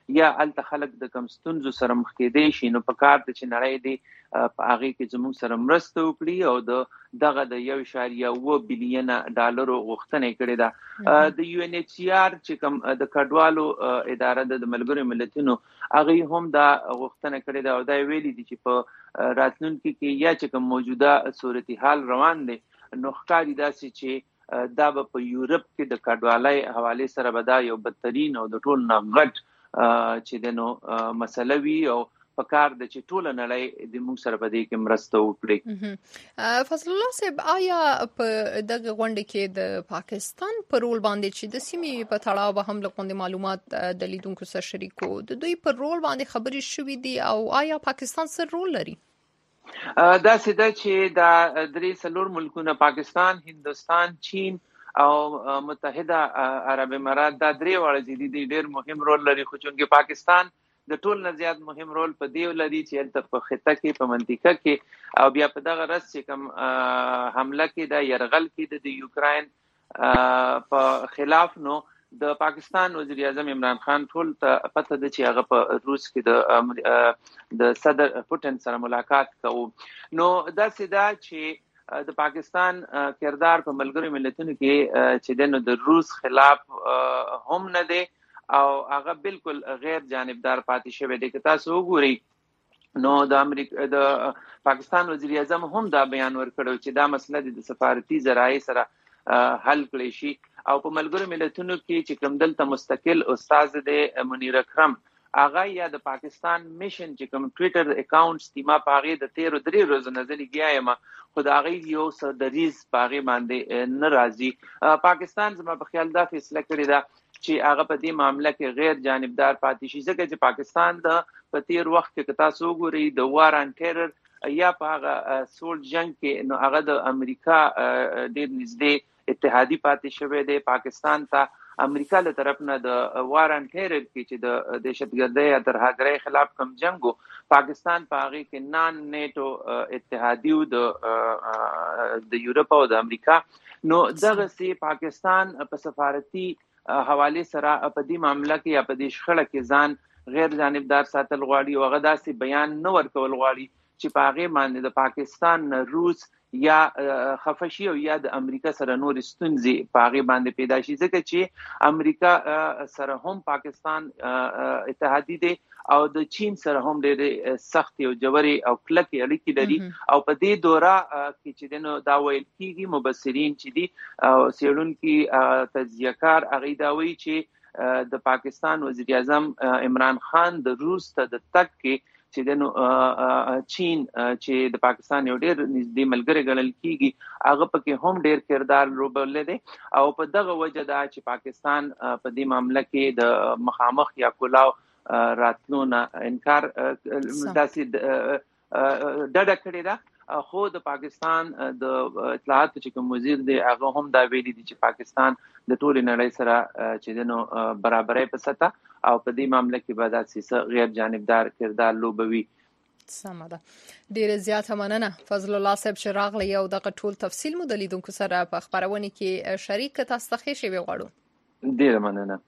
یا الته خلک د کم ستونزو سره مخ کېدی شي نو په کار د چې نړۍ دی په هغه کې زموږ سره مرسته وکړي او د دغه د یو اشاریه اووه بلین ډالرو غوښتنه کړې ده د یو ان ایچ سی آر چې کوم د کډوالو اداره د ملګرو ملتونو هغه هم دا غوښتنه کړې ده او دا ویلي دي چې په راتلونکي کې یا چې کوم موجوده صورتحال روان دي نو ښکاري داسې چې دا به په یورپ کې د کډوالۍ حواله سره به دا یو بدترین او د ټول نه غټ چې د نو مسله وی او په کار د چې ټول نړۍ د موږ سره په دې کې مرسته وکړي. فضل الله صاحب آیا په دغه غونډه کې د پاکستان په رول باندې چې د سیمې په تړاو به هم لکه معلومات د لیدونکو سره شریکو د دوی په رول باندې خبرې شوې دي او آیا پاکستان څه رول لري؟ دا سده چې دا درې څلور ملکونه پاکستان، هندستان، چین او متحده عرب امارات دا درې واړه دي ډېر مهم رول لري خو چې پاکستان د ټول نه زیات مهم رول په دی لري چې د په خطه کې په منطقه کې او بیا په دغه رس چې کوم حمله کې د يرغل کې د یوکرين په خلاف نو د پاکستان وزیر اعظم عمران خان ټول ته پته ده چې هغه په روس کې د د صدر پوتین سره ملاقات کوي نو دا سده چې د پاکستان کردار په ملګرو ملتونو کې چې د روس خلاف هم نه دی او هغه بالکل غیر جانبدار پاتې شوی دی که تاسو وګورئ نو د امریکا د پاکستان وزیر اعظم هم دا بیان ورکړو چې دا مسله د سفارتي ذرایع سره حل کړی شي او په ملګرو ملتونو کې چې کوم دلته مستقل استاد دی منیر اکرم هغه یا د پاکستان میشن چې کوم ټوئیټر اکاونټس دی ما پاغه د تیر درې ورځې نظر کیایم خدای یو سردریز پاغه باندې ناراضي پاکستان زما په خیال دا فیصله کړی دا چې هغه په دې معاملې کې غیر جانبدار پاتې شي ځکه چې پاکستان د په تیر وخت کې تاسو وګورئ د وار ان ټیرر یا په هغه سول جنگ کې نو هغه د امریکا ډېر نږدې اتحادی پاتې شوی دی پاکستان ته امریکا له طرف نه د وار ان ټیرر کې چې د دهشتګردۍ یا ترهګرۍ خلاف کوم جنگو پاکستان په هغه کې نان نیټو اتحادی او د د یورپ او د امریکا نو دغه سي پاکستان په سفارتي حواله سره په دې معاملې کې یا په دې شخړه کې ځان غیر جانبدار ساتل غواړي او هغه داسې بیان نه ورکول غواړي چې په هغه باندې د پاکستان روس یا خفشي او یا د امریکا سره نور ستونزې په هغه باندې پیدا شي ځکه چې امریکا سره هم پاکستان اتحادی دی او د چین سره هم ډېر سخت او جوړي او کلکې اړیکې لري او په دې دوره کې چې دنو دا ویل کیږي مبصرین چې دي او سیړونکو تجزیه‌کار هغه دا وایي چې د پاکستان وزیر اعظم عمران خان د روس ته د تک کې چې دنو چین چې د پاکستان یو ډېر نږدې ملګری ګڼل کیږي هغه پکې هم ډېر کردار لوبولی دی او په دغه وجه دا چې پاکستان په دې معاملې کې د مخامخ یا کلاو راتلو نه انکار داسې ډډه کړې ده خو د پاکستان د اطلاعات چې کوم وزیر دی هغه هم دا ویلي دي چې پاکستان د ټول نړۍ سره چې دنو برابرۍ په سطح او په دې معاملې کې به داسې غیر جانبدار کردار لوبوي. سمه ده. ډیره زیاته مننه فضل الله صاحب چې راغلی او دغه ټول تفصیل مو د لیدونکو سره په خبرونه کې شریک تاسو ته ښه شی وغواړو. ډیره مننه.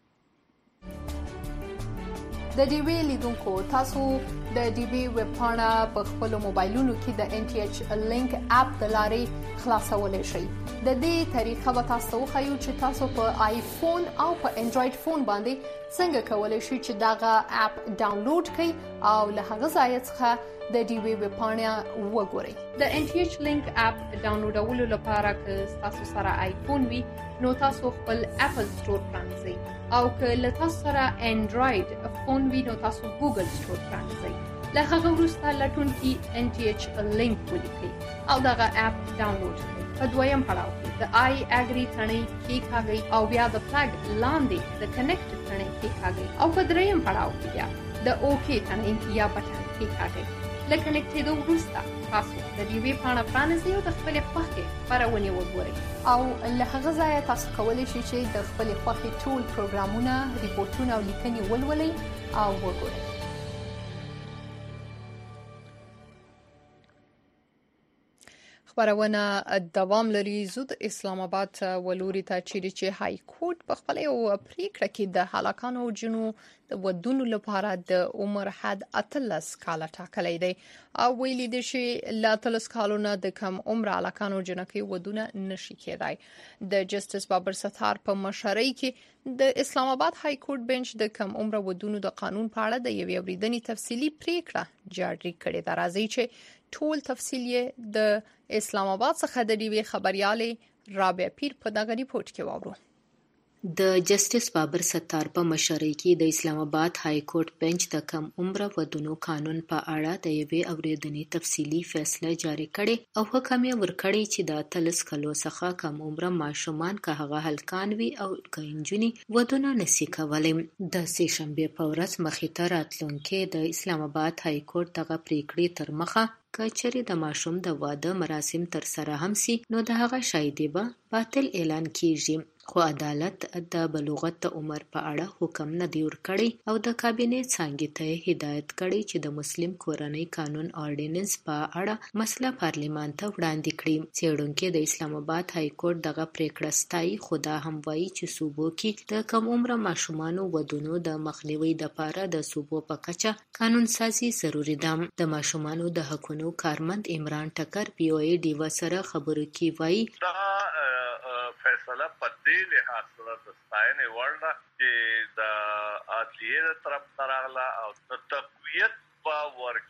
د ډي وی لیدونکو تاسو د ډي وی ویب پاڼه په خپل موبایلونو کې د ان ټي ایچ لینک اپ د لارې خلاصولای شئ. د دې طریقه به تاسو خو چې تاسو په آیفون او په انډراید فون باندې څنګه کولای شئ چې داغه اپ ډاونلوډ کړئ او له هغه ځای څخه د ډي وی ویب پاڼه وګورئ. د ان ټي ایچ لینک اپ ډاونلوډولو لپاره که تاسو سره آیفون وي نو تاسو خپل اپل سٹور پرانځئ او که له تاسو سره انډراید فون وي نو تاسو ګوګل سٹور پرانځئ. له هغه وروسته لټون کې ان ټي ایچ لینک ولیکئ او دغه اپ ډاونلوډ کړئ. په دویم پړاو کې د آی اګری تڼۍ کېکاږئ او بیا د فلګ لاندې د کنیکټ تڼۍ کېکاږئ او په دریم پړاو کې بیا د اوکی تڼۍ یا بټن کېکاږئ. له کنیکټېدو وروسته تاسو د دې ویب پاڼه پرانیزئ او د خپلې خوښې خپرونې وګورئ او له هغه ځایه تاسو کولی شئ چې د خپلې خوښې ټول پروګرامونه، ریپورټونه او لیکنې ولولئ او وګورئ. خبرونه دوام لري. زود اسلام آباد ولوري ته چیرې چې های کورټ په خپل یو پریکړه کې د هلاکانو جنو د ودونو لپاره د عمر حد اتلس کاله ټاکلی دی او ویلي دي چې لا اتلس کالونه د کم عمر هلاکانو جنکې ودونه نشي کېدای. د جسټس بابر ستار په مشرۍ کې د اسلام آباد های کورټ بنچ د کم عمر ودونو د قانون په اړه د یوې اوریدنې تفصیلی پریکړه جاری کړې ده. راځي چې ټول تفصیل یې د اسلام آباد څخه د ډیوی خبريالې رابعه پیر په دغه ریپورت کې واورو. د جسټس بابر ستار په مشرۍ کې د اسلام آباد های کورټ بنچ د کم عمر ودونو قانون په اړه د یوې اوریدنې تفصیلی فیصله جاری کړې او حکم یې ورکړی چې د اتلس کلو څخه کم عمر ماشومان که هغه هلکان وي او که نجونې ودونه نشي کولی. د سې شنبې په ورځ مخې ته راتلونکي د اسلام آباد های کورټ دغه پریکړې تر مخه که چېرې د ماشوم د واده مراسم تر سره هم سي نو د هغه شایدې به باطل اعلان کیږي. خو عدالت د بلوغت د عمر په اړه حکم نه دی ورکړی او د کابینې څانګې ته هدایت کړی چې د مسلم کورنۍ قانون اورډیننس په اړه مسله پارلیمان ته وړاندې کړي. څېړونکي د اسلام آباد های کورټ دغه پریکړه ستایي خو دا هم وایي چې صوبو کې د کم عمر ماشومانو ودونو د مخنیوي لپاره د صوبو په کچه قانون سازي ضروري ده. د ماشومانو د حقونو کارمند عمران ټکر پی او ای ډیوا سره خبرو کې وایي فیصله په دې لحاظ سره د ستاینې وړ ده چې د عدلیې د طرف ته راغله او د تقویت په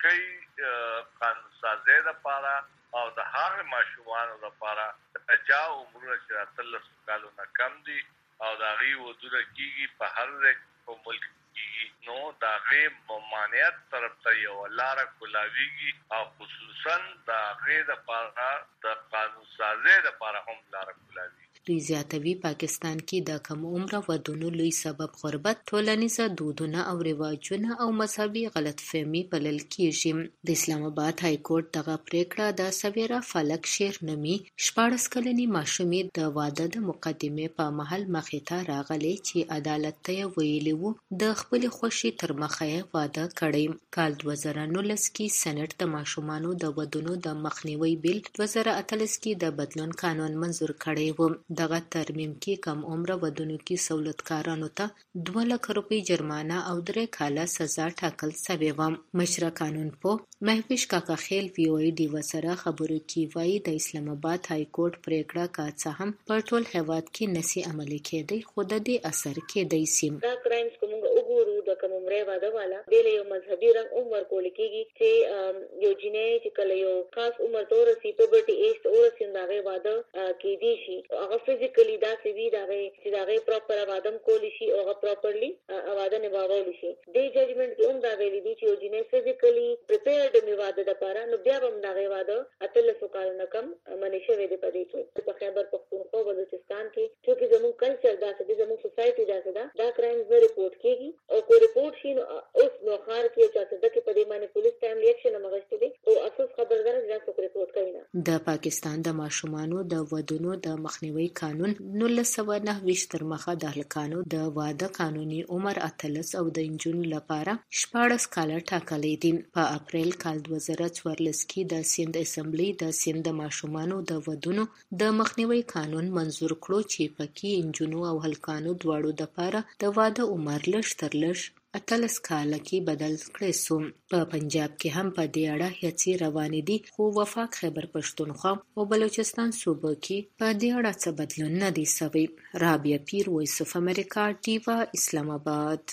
ورکۍ قانون سازۍ لپاره او د هغه ماشومانو لپاره چا عمرونه چې اتلس کالو نه کم دي او د هغې ودونه کېږي په هر ځای په ملک کېږي نو د هغې ممانعت طرف ته یوه لاره کولاویږي او خصوصا د هغې لپاره د قانون سازۍ لپاره هم لاره کولاویږي. دوی زیاتوي پاکستان کې د کم عمر ودونو لوی سبب غربت، ټولنیز دودونه او رواجونه او مذهبي غلطفهمي بلل کېږي. د اسلام آباد های کورټ دغه پریکړه د سویرا فلک شیر نومي شپاړس کلنې ماشومې د واده د مقدمې په محل مخې ته راغلی چې عدالت ته یې ویلي وو د خپلې خوښې تر مخه یې واده کړی. کال دوه زره نولس کې سېنات د ماشومانو د ودونو د مخنیوي بیل دوه زره اتلس کې د بدلون قانون منظور کړی و. دغه ترمیم کې کم عمر ودونو کې سہولتکارانو ته دوه لک روپۍ جرمانه او درې کاله سزا ټاکل شوې وه. مشره قانون پوه مهوش کاکا خیل وی او ای ډیوا سره خبرو کې وایي د اسلام آباد های کورټ پریکړه که څه هم په ټول هیواد کې نشي عملي کېدی خو د دې اثر کېدی سي. دا کرایمز کوم وګورو د کم عمر واده والا د یو مذهبي رنګ عمر کول کېږي چې یو جنې چې کله یو خاص عمر تور سی پبرټي ایج تور سیندغه واده کې دي شي هغه فزیکلی دا سی وی دا چې دا پراپر وادم کولی شي او هغه پراپرلی واده نباولی شي. د ججمنټ کې هم دا ویلي دي چې یو جنې فزیکلی پریپیرډ می واده د پاره نو بیا هم دا واده اتلس کال نه کم منی شوی دی پدې کې. په خیبر پختونخوا او بلوچستان کې چې زموږ کلچر دا څه زموږ سوسایټي دا څه دا کرایمز نه ریپورت کیږي او کو ریپورت شي نو اوس نو خار کې چې څه د کې په دې باندې پولیس ټایم ریاکشن مغشته دي او اساس خبردار نه څوک ریپورت کوي نه. د پاکستان د ماشومانو د ودونو د مخنیوي قانون نولس سوه نهه ویشت تر مخه د هلکانو د واده قانوني عمر اتلس او د نجونو لپاره شپاړس کاله ټاکلی دی. په اپریل کال دوه زره څوارلس کې د سند اسمبلی د سند د ماشومانو د ودونو د مخنیوي قانون منظور کړو چې پکې نجونو او هلکانو دواړو لپاره د واده عمر لږ تر لږ اتلس کاله کې بدل کړی سو. په پنجاب کې هم په دې اړه هڅې روانې دي خو وفاق خیبر پښتونخوا او بلوچستان صوبو کې په دې اړه څه بدلون نه دی شوی. رابعه پیر، وایس اف امریکا، ډیوا، اسلام آباد.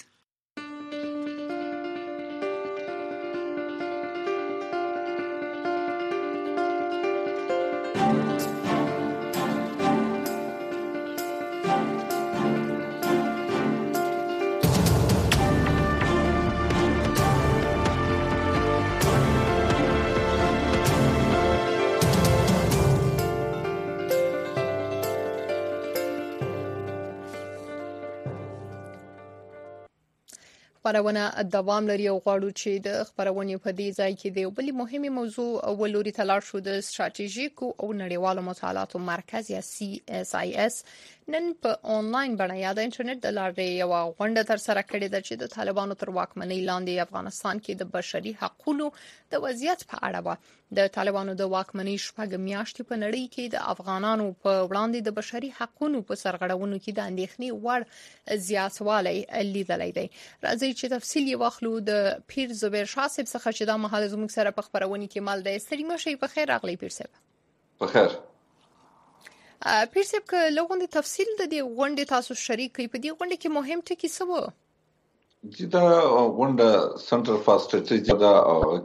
خبرونه دوام لري او غواړو چې د خبرونې په دې ځای کې د یو بل مهمه موضوع ولوري تلاړ شو. د ستراتیژیکو او نړیوالو مطالعاتو مرکز یا سی اس آی اس نن په آنلاین بڼه یا د انټرنیټ د لارې یو غونډه تر سره کړې ده چې د طالبانو تر واکمنۍ لاندې افغانستان کې د بشري حقوقو د وضعیت په اړه و. د طالبانو د واکمنۍ شپږ میاشتې په نړۍ کې د افغانانو په وړاندې د بشري حقوقو په سرغړونو کې د اندېښنې وړ زیاتوالی لیدلای دی. راځي چې تفصیل یې واخلو د پیر زبیر شاه صاحب څخه چې دا مهال زموږ سره په خبرونه کې مال د ستړي مشي په خیر راغلی. پیر صاحب په خیر. پیر صاحب که لغونډه تفصیل د دې غونډې تاسو شریک کړئ، په دې غونډه کې مهم ټکي څه وو؟ چې دا غونډه سنټر فار سټریټجی دا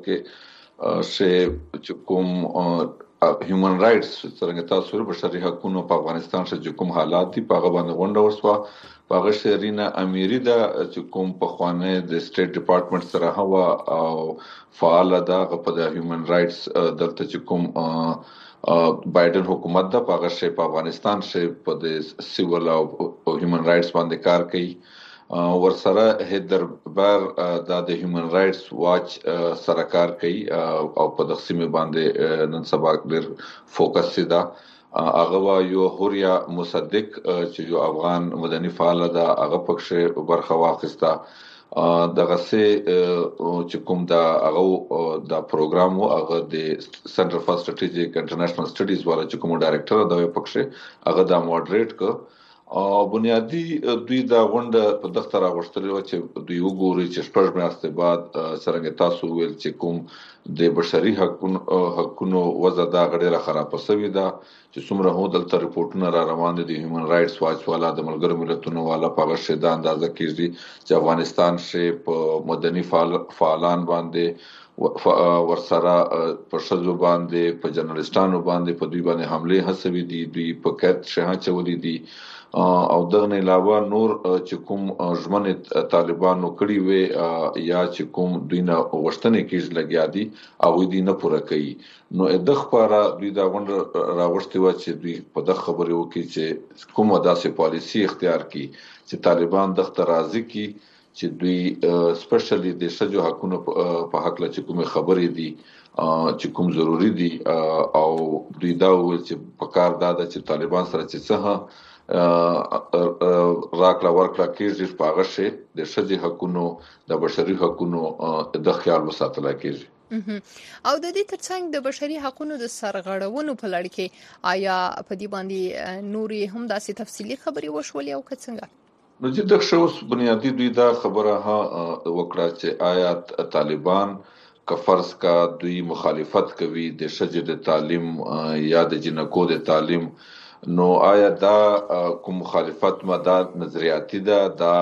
کې چې کوم هیومن رائټس څنګه تاسو بشري حقوقو په افغانستان کې کوم حالات دي په هغه باندې غونډه وشوه. په هغه شرینا امیری دا چې کوم په خوانه د سټیټ ډپارټمنټ سره هوا او فعال دا په د هیومن رائټس دلته چې کوم بایدن حکومت دا په هغه شی په افغانستان کې په د سیول او هیومن رائټس باندې کار کوي. ورسره هیدربر دا د هیومن رائټس واچ سره کار کوي او په تقسیم باندې نن سبا ډیر فوکس ده. هغه یو هوریا مصدق چې یو افغان مدني فعال ده هغه پکښه برخه واخیسته. دغه سه چې کوم دا هغه دا پروګرام او هغه د سنټر فار سټریټیجیک انټرنیشنل سټډیز والا چې کوم ډایریکټر دا پکښه هغه دا موډریټ ک. او بنیادی دوی دا غونډه په دغه تر غوښتلې و چې دوی وګوري چې شپږ میاشتې بعد څنګه تاسو ویل چې کوم د بشري حقوقو حقوقو وضع دا غړي خراب شوی دا چې څومره هو دلته ریپورتونه را روان دي هیومن رائټس واچ والا د ملګرو ملتونو والا په غشي دا اندازه کیږي چې افغانستان کې په مدني فعالان باندې ورسره په شذو باندې په جرنالستانو باندې په دوی باندې حمله هڅوي دي دوی په کټ شاه چولې دي او دغه علاوه نور چې کوم ژمنه طالبانو کړی وي یا چې کوم دوی نه وشتنه کېږي لګیا دي او دوی نه پوره کوي. نو د خبره دوی دا غونډه راوښتي و چې دوی په دغه خبرو کې چې کومه داسې پالیسی اختیار کړي چې طالبان دغه راضي کی چې دوی سپیشلی د شجو حقوقو په حق لا چې کوم خبرې دي چې کوم ضروری دي او دوی دا ول چې په کار دا چې طالبان سره چې څه راکړه ورکړه کېږي په هغه شی د شجي حقوقو د بشري حقوقو د خیال وساتل کېږي. او د دې ترڅنګ د بشري حقوقو د سرغړونو په لړ کې آیا په دې باندې نوري هم داسې تفصیلی خبري وشولې او څنګه؟ نو چې د شوس بنیادی دوی دا خبره ها وکړه چې آیا طالبان که فرض کا دوی مخالفت کوي د شجي د تعلیم یا د جنکو د تعلیم، نو آیا دا کوم مخالفت ماده نظریاتی ده دا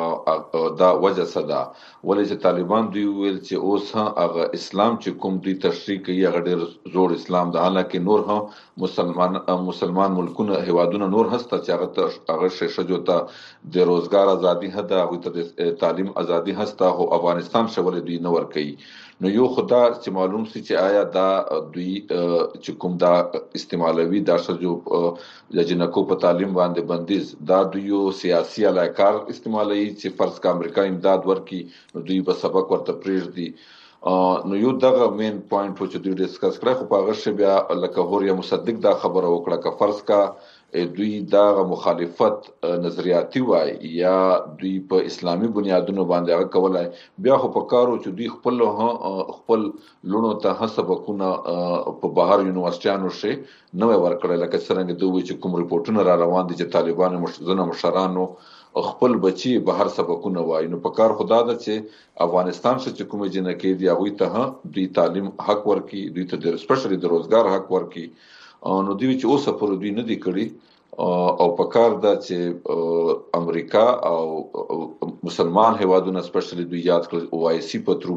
دا وجه صدا ولې چې طالبان دوی ویل چې اوس هغه اسلام چې کوم دوی تشریح کوي هغه ډېر زوړ اسلام ده، حالکه نور هم مسلمان مسلمان ملکونه هوادونه نور هسته چې هغه هغه شېشه ته د روزګار ازادي هدا او د تعلیم ازادي هسته او افغانستان شول دوی نه ور کوي. نو یو خدا چې معلوم سي چې آیا دا دوی چې کوم دا استعمالوي دا شجو د جنکو په تعلیم باندې بندیز دا دوی سیاسي علاقار استعمالوي چې فرض کا امریکا امداد ورکي نو دوی په سبق ورته پریږدي. نو یو دغه مین پوینټ چې دوی ډیسکس کړه خو په هغه شی بیا لکه هوریا مصدق دا خبره وکړه که فرض کا دوی دا مخالفت نظریاتی وای یا دوی په اسلامي بنیادونو باندې هغه کولای بیا خو په کارو چې دوی خپل خپل لونو ته حسابونه په بهر یونیورسيټانو شي نو ورکړل لکه څنګه دوی چې کوم ریپورتونه را روان دي چې طالبان مشزنه مشرانو خپل بچي بهر سبقونه وای. نو په کار خدا ده چې افغانستان چې کوم جنکې دی هغه ته دوی تعلیم حق ورکي دوی ته د سپیشلی د روزګار حق ورکي. نو دوی چې اوسه پر دوی نه دی کړی او په کار ده چې امریکا او مسلمان هوادونه سپیشلی دوی یاد کړل او آی سی په تر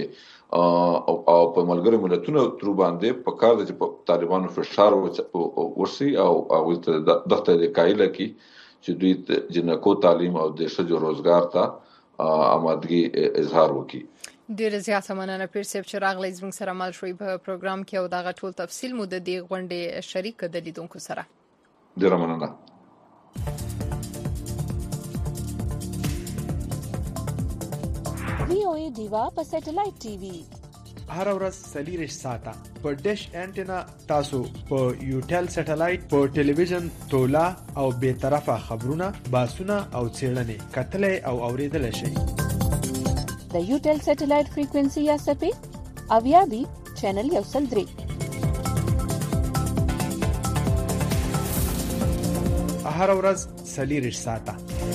باندې او په ملګرو ملتونو تر باندې په کار ده چې په طالبانو فشار ورسي او هغه ته دغه د کایله کې چې دوی جنکو تعلیم او د شجو روزګار ته آمادګي اظهار وکړي. ډیر زیاته مننه پیر صاحب چې راغلی زموږ سره مل شوي په پروګرام کې او دا ټول تفصیل مو د دې غونډې شریک د لیدونکو سره. ډیر مننه. وی او ای دیوا په سټلایټ ټي وي هر ورځ څلور ساعته په ډیش انټینا تاسو په یوټل سټلایټ په ټلویزیون تولا او به طرفه خبرونه باسونه او څېړنې کتلې او اوریدل شي. د یوټل سټلایټ فریکوئنسي یا سپې اویا بي چینل یو سل درې. هر ورځ څلور ساعته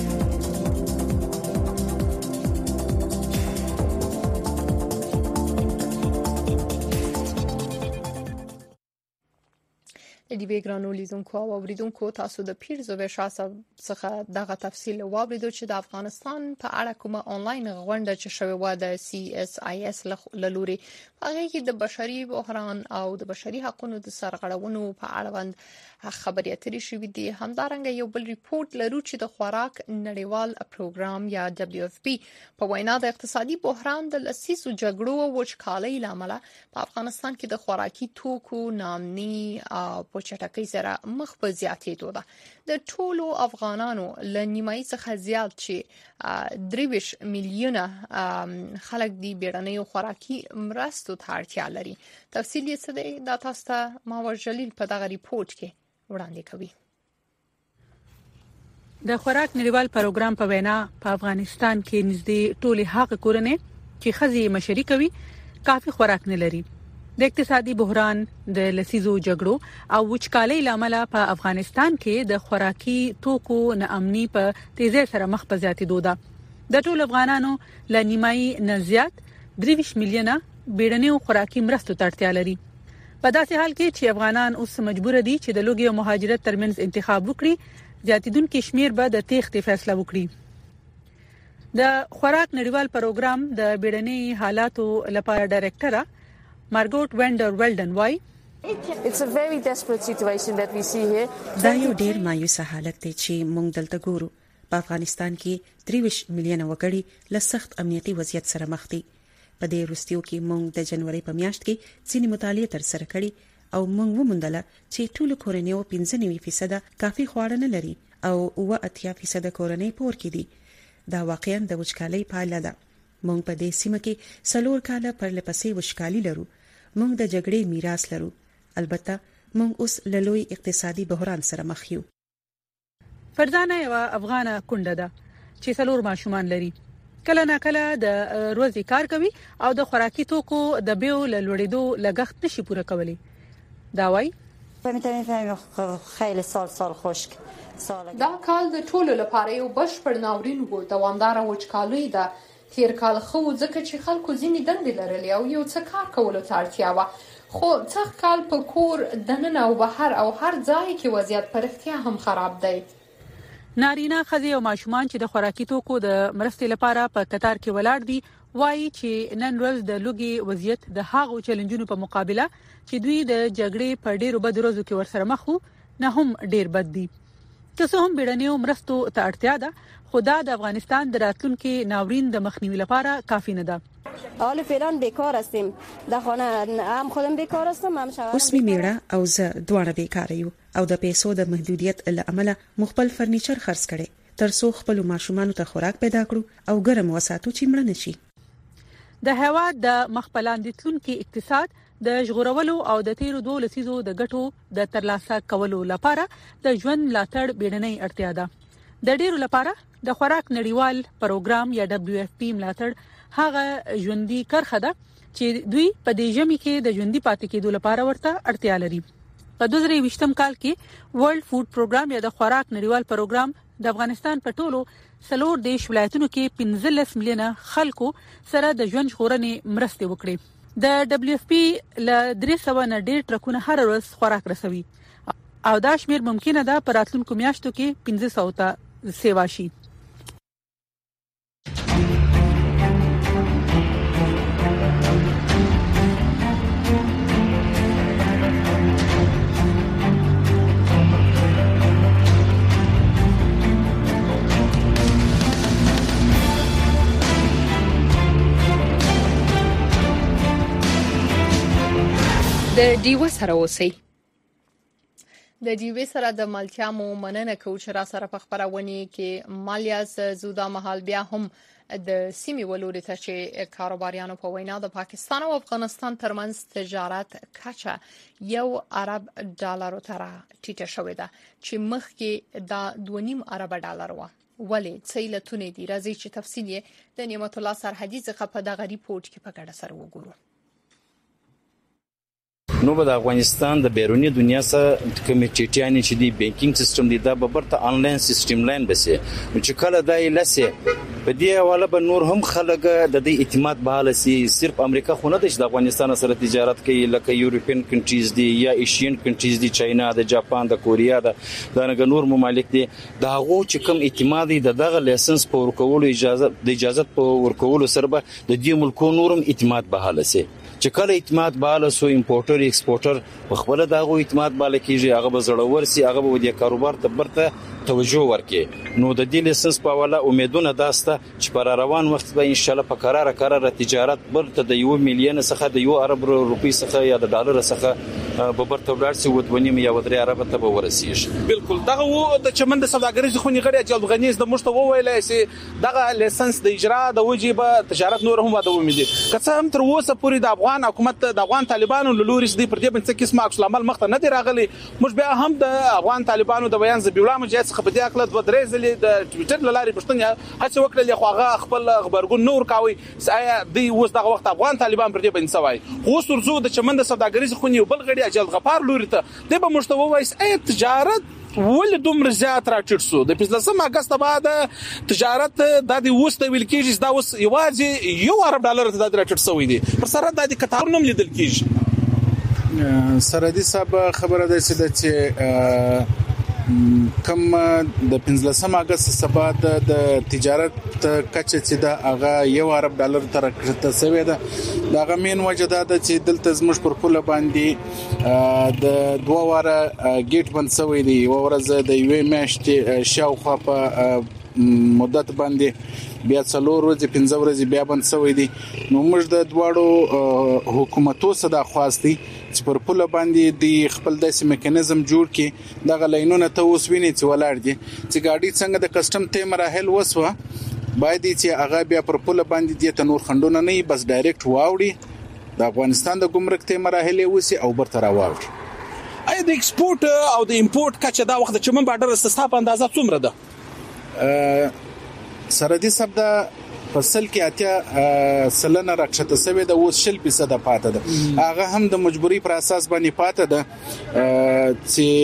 د دې بیګرانو لیدونکو او اوریدونکو تاسو د پیرزو به شاسه څخه دغه تفصیل واوریدو چې د افغانستان په اړه کومه انلاین غونډه چې شوې و د سی اس آی اس لوري هغه کې د بشري بحران او د بشري حقوقو د سرغړونو په اړه باندې خبرې اترې شوې دي. همدارنګه یو بل ریپورت لرو چې د خوراک نړیوال پروګرام یا دبليو اف پی په وینا د اقتصادي بحران د لسیزو جګړو او وچکالۍ لامل په افغانستان کې د خوراکي توکو نامني په چټکۍ سره مخ په زیاتېدو ده. د ټولو افغانانو له نیمایي څخه زیات چې درویش میلیونه خلک دی بیړنۍ خوراکي مرستو ته اړتیا لري. تفصیل یې څه دی دا تاسو ته ماور جلیل په دغه ریپورت کې وړاندې کوي. د خوراک نړیوال پروګرام په وینا په افغانستان کې نږدې ټولې هغه کورنۍ چې ښځې مشري کوي کافي خوراک نه لري. د اقتصادي بحران د لسیزو جګړو او وچکالۍ لامل په افغانستان کې د خوراکي توکو ناامني په تیزی سره مخ په زیاتېدو ده. د ټولو افغانانو له نیمایي نه زیات درویش میلیونه بیړنۍ خوراکي مرستو ته اړتیا لري. په داسې حال کې چې افغانان اوس مجبور دي چې د لوګي او مهاجرت ترمنځ انتخاب وکړي، زیاتیدونکو شمیر به د تېښتې فیصله وکړي. د خوراک نړیوال پروګرام د بیړنۍ حالاتو لپاره ډایرکټره مارګوټ وینډر ویلډن وای دا یو ډیر مایوسه حالت دی چې موږ دلته ګورو. په افغانستان کې درویش میلیونه وګړي له سخت امنیتي وضعیت سره مخ دي. په دې وروستیو کې موږ د جنوري په میاشت کې ځینې مطالعې تر سره کړې او موږ وموندله چې ټول کورنیو پنځه نوي فیصد کافي خواړه نه لري او اوه اتیا فیصد کورنۍ پور کې دي. دا واقعا د وچکالۍ پایله ده. موږ په دې سیمه کې څلور کاله پر لپسې وشکالي لرو. موږ د جګړې میراث لرو. البته موږ اوس له لوی اقتصادي بحران سره مخ یو. فرزانه یو افغانه کونډه ده چې څلور ماشومان لري. کله نه کله د ورځې کار کوي او د خوراکي توکو د بیو له لوړېدو لګښت نشي پوره کولی. دا وایي خیلی سال سال خشک دا کال د ټولو لپاره یو بشپړ ناورین وو. دوامداره وچکالۍ ده. تیر کال خو ځکه چې خلکو ځینې دندې لرلې او یو څه کار کولو ته اړتیا وه، خو څخ کال په کور دننه او بهر او هر ځای کې وضعیت په رښتیا هم خراب دی. نارینه ښځې او ماشومان چې د خوراکي توکو د مرستې لپاره په قطار کې ولاړ دي وایي چې نن ورځ د لوګي وضعیت د هغو چیلنجونو په مقابله چې دوی د جګړې په ډیرو بد ورځو کې ورسره مخ وو نه هم ډیر بد دي. که څه هم بیړنیو مرستو ته اړتیا ده، خو دا د افغانستان د راتلونکي ناورین د مخنیوي لپاره کافی نه ده. حالا فعلا بیکار هستیم. در خانه هم خودم بیکار هستم، هم شوهرم. اوس می میړه او زه دواړه بیکار یو او د پیسو د محدودیت له امله مخبل فرنیچر خرڅ کړي ترڅو خپل ماشومان ته خوراک پیدا کړو او ګرم وساتو چې مړ نشي. د هوا د مخبلاندې تلونکي اقتصاد د ژغورولو او د تیرو دوه لسیزو د ګټو د ترلاسه کولو لپاره د ژوند ملاتړ بیړنۍ اړتیا ده. د ډیرو لپاره د خوراک نړیوال پروګرام یا دبليو اف پی ملاتړ هغه ژوندۍ کرخه ده چې دوی په دې ژمي کې د ژوندۍ پاتې کېدو لپاره ورته اړتیا لري. په دوه زره یوویشتم کال کې ورلد فود پروګرام یا د خوراک نړیوال پروګرام د افغانستان په ټولو څلور دیش ولایتونو کې پنځلس میلیونه خلکو سره د ژوند ژغورنې مرستې وکړي. د دبليو اف پی له درې سوه نه ډیر ټرکونه هر ورځ خوراک رسوي او دا شمیر ممکنه ده په راتلونکو میاشتو کې پنځه سوه ته سیوا شي. د ډیو سره اوسئ. د ډیو سره د ملتیا مو مننه کوم چې را سره په خبرونه کې مالیاز زودا محل بیا هم د سیمې ولوري ته چې کاروباریانو په وینا د پاکستان او افغانستان ترمنځ تجارت کچه یو ارب ډالر تر ټیټه شوې ده چې مخکې د دوه نیم ارب ډالر و. ولې څیلتونه دي؟ راځي چې تفصیل یې د نعمت الله سرحدي څخه په دغه ریپورت کې په ګډه سره وګورو. نو به د افغانستان د بیرونی دنیا سره کمیټیټیان چې دی بانکینګ سیستم دی دا به برته آنلاین سیستم لاین بسي چې کله دای لسه په دې حواله به نور هم خلک د دې اعتماد بحاله سي. صرف امریکا خو نه د افغانستان سره تجارت کوي لکه یورپین کنټریز دی یا ایشین کنټریز دی، چاینا د جاپان د کوریا د دغه نور ممالک دی. دا غو چې کوم اعتماد دی دغه لایسنس په ورکولو اجازه د اجازه په ورکولو سره به د دې ملکونو نورم اعتماد بحاله سي. چې کله اعتماد بالا سو امپورټر ایکسپورټر په خپل دغه اعتماد بالا کیږي هغه به زړور سي، هغه به د کاروبار ته برته توجه ورکړي. نو د دې لیسنس په والا امیدونه داسته چې پر روان وخت به ان شاء الله په قرار قرار تجارت برته د یو میلیون څخه د یو ارب روپی څخه یا د ډالر څخه به برته ولر سي ودونیم یا ودري عرب ته به ورسیږي. بالکل دغه و د چمن د سوداګریز خونی غړي جلب غنیز د مشته وویل سي دغه لیسنس د اجرا د وجيبه تجارت نور هم واده ومدي که هم تر اوسه پوری د افغان حکومت د افغان طالبانو لوري دي پر دې باندې قسمه عکس العمل مخته نه دی راغلي. موږ بیا هم د افغان طالبانو د بیان زبیب الله مجاهد څخه په دې اکل د درې ځلې د ټوئیټر لاري پښتنه هڅه وکړه خو هغه خپل خبرګون نور کاوي آیا دی اوس دغه وخت افغان طالبان پر دې باندې سوای. خو سرزو د چمن د سوداګریز خونی بل غړي اجل غفار لوري ته د به مشتوي وایس ای تجارت ول دومره زیات راټیټ شو. د پنځلسم اگست بعد تجارت د دې وسته ویل کېږي دا اوس یوازې یو ارب ډالر ته د راټیټ شوی دی. پر سره د قطار نوم لیدل کېږي. سرحدي صاحب خبره ده چې کم د پنځلسم اگست سبا د تجارت کچه چې دا هغه یو ارب ډالر تر کړه سوی ده. دا غمین وجه ده چې دلته زموږ پر پوله باندې د دوه واره گیټ بند سوی دی. ورځ د یوې میاشتې شاوخوا په مدت باندې بیا څلور ورځې پنځه ورځې بیا بند سوی دی. نو موږ د دواړو حکومتو صدا خواستی چې پر پوله باندې د خپل داسې میکانیزم جوړ کړي دغه لاینونه ته اوس ویني چې ولاړ دي چې ګاډي څنګه د کسٹم ته مراحل وسوه باید چې هغه بیا پر پوله باندې د نور خندونه نه بس ډایرکټ واوړي د افغانستان د ګمرک ته مراحل وسی او برتر واوړي. اې د ایکسپورت او د امپورت کچه دا وخت چې من بارډر استثاب اندازه څومره ده؟ سرحدي سبد فصل کې اتیا سلنه راکشته سوي د اوس شل فیصد پاته ده. هغه هم د مجبوری پر اساس باندې پاته ده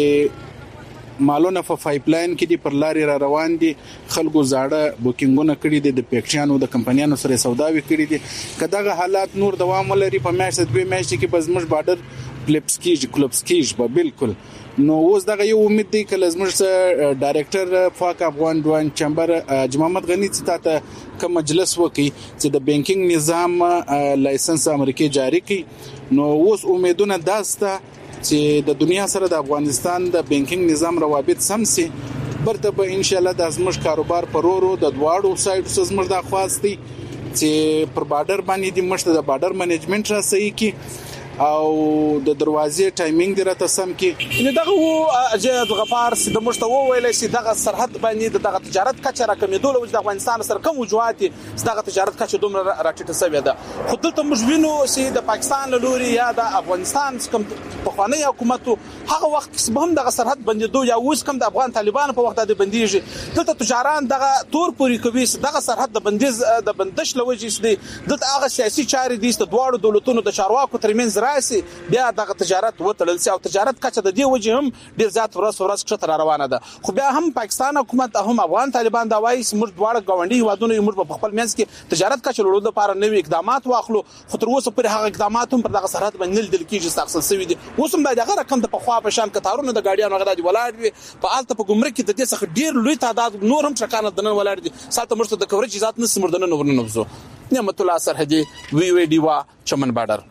چې مالونه په پایپ لاین کې دي پر لاري را روان دي. خلکو زاړه بوکینګونه کړي دي د پېکشانو د کمپنیانو سره سوداوي کړي دي. کداغه حالات نور دوام ولري په میاشت دوه میاشتې کې بزمش بارډر کلپس کیږي کلپس کیږي به بالکل. نو اوس دغه یو امید دی کله زموږ ډایریکټر فاک افغان دوان چمبر جمعمت غنی چې ته کوم مجلس وکي چې د بانکینګ نظام لایسنس امریکای جاری کړي. نو اوس امیدونه داسته چې د دنیا سره د افغانستان د بانکینګ نظام روابط سم سي برته به ان شاء الله د زموږ کاروبار پرورو د دواړو سایډ سره زموږ د خواستي چې پر بارډر باندې د مشته د بارډر منیجمنت را صحیح کی او د دروازې ټایمینګ درته سم کې. ان دغه وو اجازه غفار سي د مشتوي ویل سي دغه سرحد باندې دغه تجارت کچه را کمیدول او د افغانستان سره کوم وجوهات دغه تجارت کچه دومره راټیټه سوي ده. خو دلته موږ وینو چې د پاکستان لوري یا د افغانستان کوم پخوانی حکومت هغه وخت کې هم دغه سرحد بندیدو یا اوس کوم د افغان طالبان په وخت د بندیږي دلته تجاران دغه تور پوری کوي دغه سرحد د بندیز د بندش لوجې دي دلته هغه سیاسي چارې دي د دواړو دولتونو د چارواکو ترمنځ راسي بیا دغه تجارت وتلل سي او تجارت کچه د دې وجه هم ډیر زیات ورس ورس کښته را روانه ده. خو بیا هم پاکستان حکومت هم افغان طالبان دا وایي موږ دواړه غونډي هوادونه موږ په خپل منځ کې تجارت کچه لوړو لپاره نوې اقدامات واخلو. خو تر اوسه پر هغه اقدامات هم پر دغه سرحد باندې دل کېږي تخصص سوي دي. اوس هم دغه رقم د پخوا په شان کتارونه د ګاډیانو غدا دي ولاړ وي په الته په ګمرک کې د دې څخه ډیر لوی تعداد نور هم شکانه دنن ولاړ دي. ساته مرسته د کورج ذات نس مردنه نور نه وزو. نعمت الله سرحدي وی وی ډیوا چمن بارډر.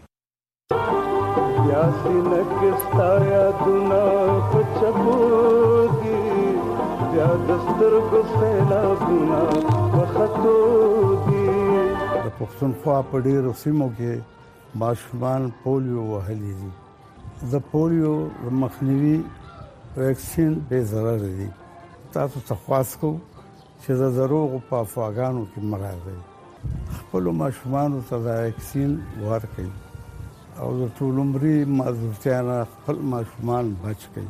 یاسی نکستا یادونا پچبودی بیا دستر گسینا بنا وخطو دی د پښتونخوا په ډیرو سیمو کې ماشومان پولیو وهلي دي. د پولیو مخنیوي ویکسین به ضرر دي. تاسو ته خواست کوم چې د دروغ په افواګانو کې مرাজি خپل ماشومان ته د ویکسین ورکړي او د ټول عمرې معذورتیا نه خپل ماشومان بچ کړي.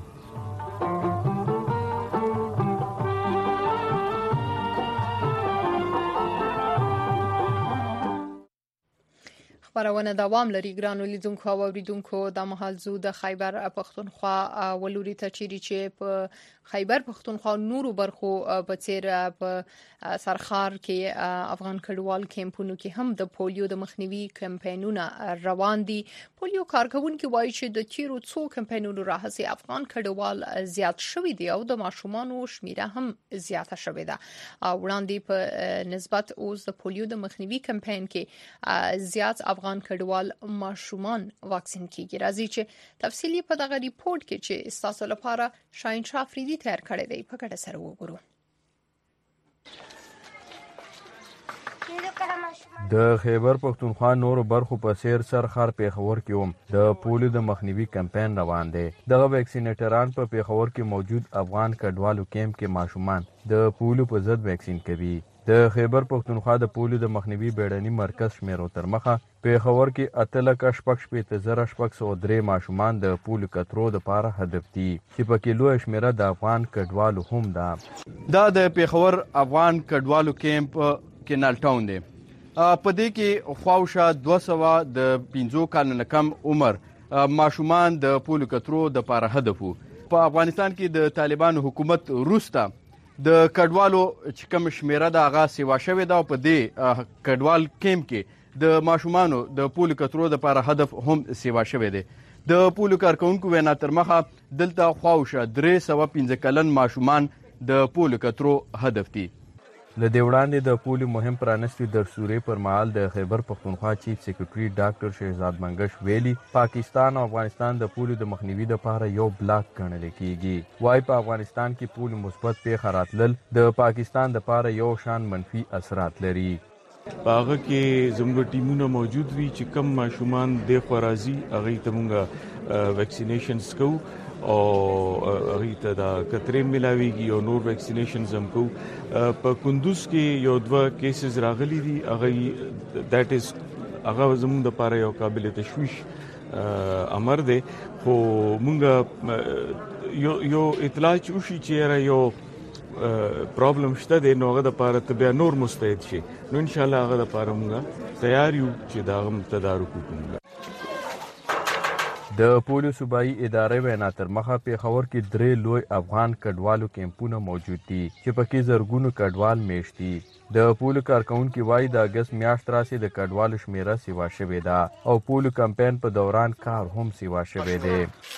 خبرونه دوام لري. ګرانو لیدونکو او اوریدونکو د مهال زو د خیبر پختونخوا ولوري ته چیرې چې په خیبر پختونخوا نورو برخو په څیر په سرخار کې افغان کډوال کیمپونو کې هم د پولیو د مخنیوي کمپاینونه روان دي. پولیو کارکونکو وایي چې د تیرو څو کمپاینونو راهیسې افغان کډوال زیات شوي دي او د ماشومانو شمیره هم زیاته شوې ده. وړاندې په نسبت اوس د پولیو د مخنیوي کمپاین کې زیات افغان کډوال ماشومان واکسین کیږي. راځي چې تفصیلی په دغه ریپورت کې چې تاسو لپاره شاهین شاه افریدي تیار کړی دی په ګډه سره وګورو. د خیبر پختونخوا نورو برخو په سیر سرخار پیښور کې هم د پولیو د مخنیوي کمپاین روان دی. دغه ویکسینیټران په پیښور کې موجود افغان کډوالو کیمپ کې ماشومان د پولیو په ضد ویکسین کوي. د خیبر پختونخوا د پولیو د مخنیوي بیړني مرکز شمیرو تر مخه پیښور کې اته لکه شپږ شپېته زره شپږ سوه درې ماشومان د پولیو کترو دپاره هدف دي چې پکې لویه شمیره د افغان کډوالو هم ده. دا د پیښور افغان کډوالو کیمپ کینال ټاون دی. په دې کې خواوشا دوه سوه د پنځو کالو نه کم عمر ماشومان د پولیو کترو دپاره هدف وو. په افغانستان کې د طالبانو حکومت وروسته د کډوالو چې کوم شمیره د هغه سیوا شوې ده او په دې کډوال کیمپ کې د ماشومانو د پولیو کترو دپاره هدف هم سیوا شوی دی. د پولیو کارکونکو وینا تر مخه دلته خواوشا درې سوه پنځه کلن ماشومان د پولیو کترو هدف دي. له دې وړاندې د پولیو مهم پرانستي درسورې پر مهال د خیبر پختونخوا چیف سیکرټري ډاکټر شهزاد منګش ویلي پاکستان او افغانستان د پولیو د مخنیوي لپاره یو بلاک ګڼل کیږي. وايي په افغانستان کې پولیو مثبت پیښه راتلل د پاکستان لپاره یو شان منفي اثرات لري. په هغه کې زموږ ټیمونه موجود وي چې کم ماشومان د خوا راځي هغې ته موږ ویکسینیشنز کوو او هغې ته د کترې ملاویږي او نور ویکسینیشنز هم کوو. په کندوز کې یو دوه کیسز راغلي دي هغه دیٹ از هغه زموږ دپاره یو قابل تشویش امر دی خو موږ یو اطلاع چې وشي چې یاره یو پرابلم شته دی نو هغه دپاره ته بیا نور مستعد شي نو انشاءالله هغه دپاره موږ تیار یو چې د هغه تدارک وکړو. د پولیو صوبایي ادارې وینا تر مخه پیښور کې درې لوی افغان کډوالو کیمپونه موجود دي چې پکې زرګونو کډوال میشت دي. د پولیو کارکونکي وایي د اګست میاشت راسې د کډوالو شمیره سیوا شوې ده او پولیو کمپاین په دوران کار هم سیوا شوی دی.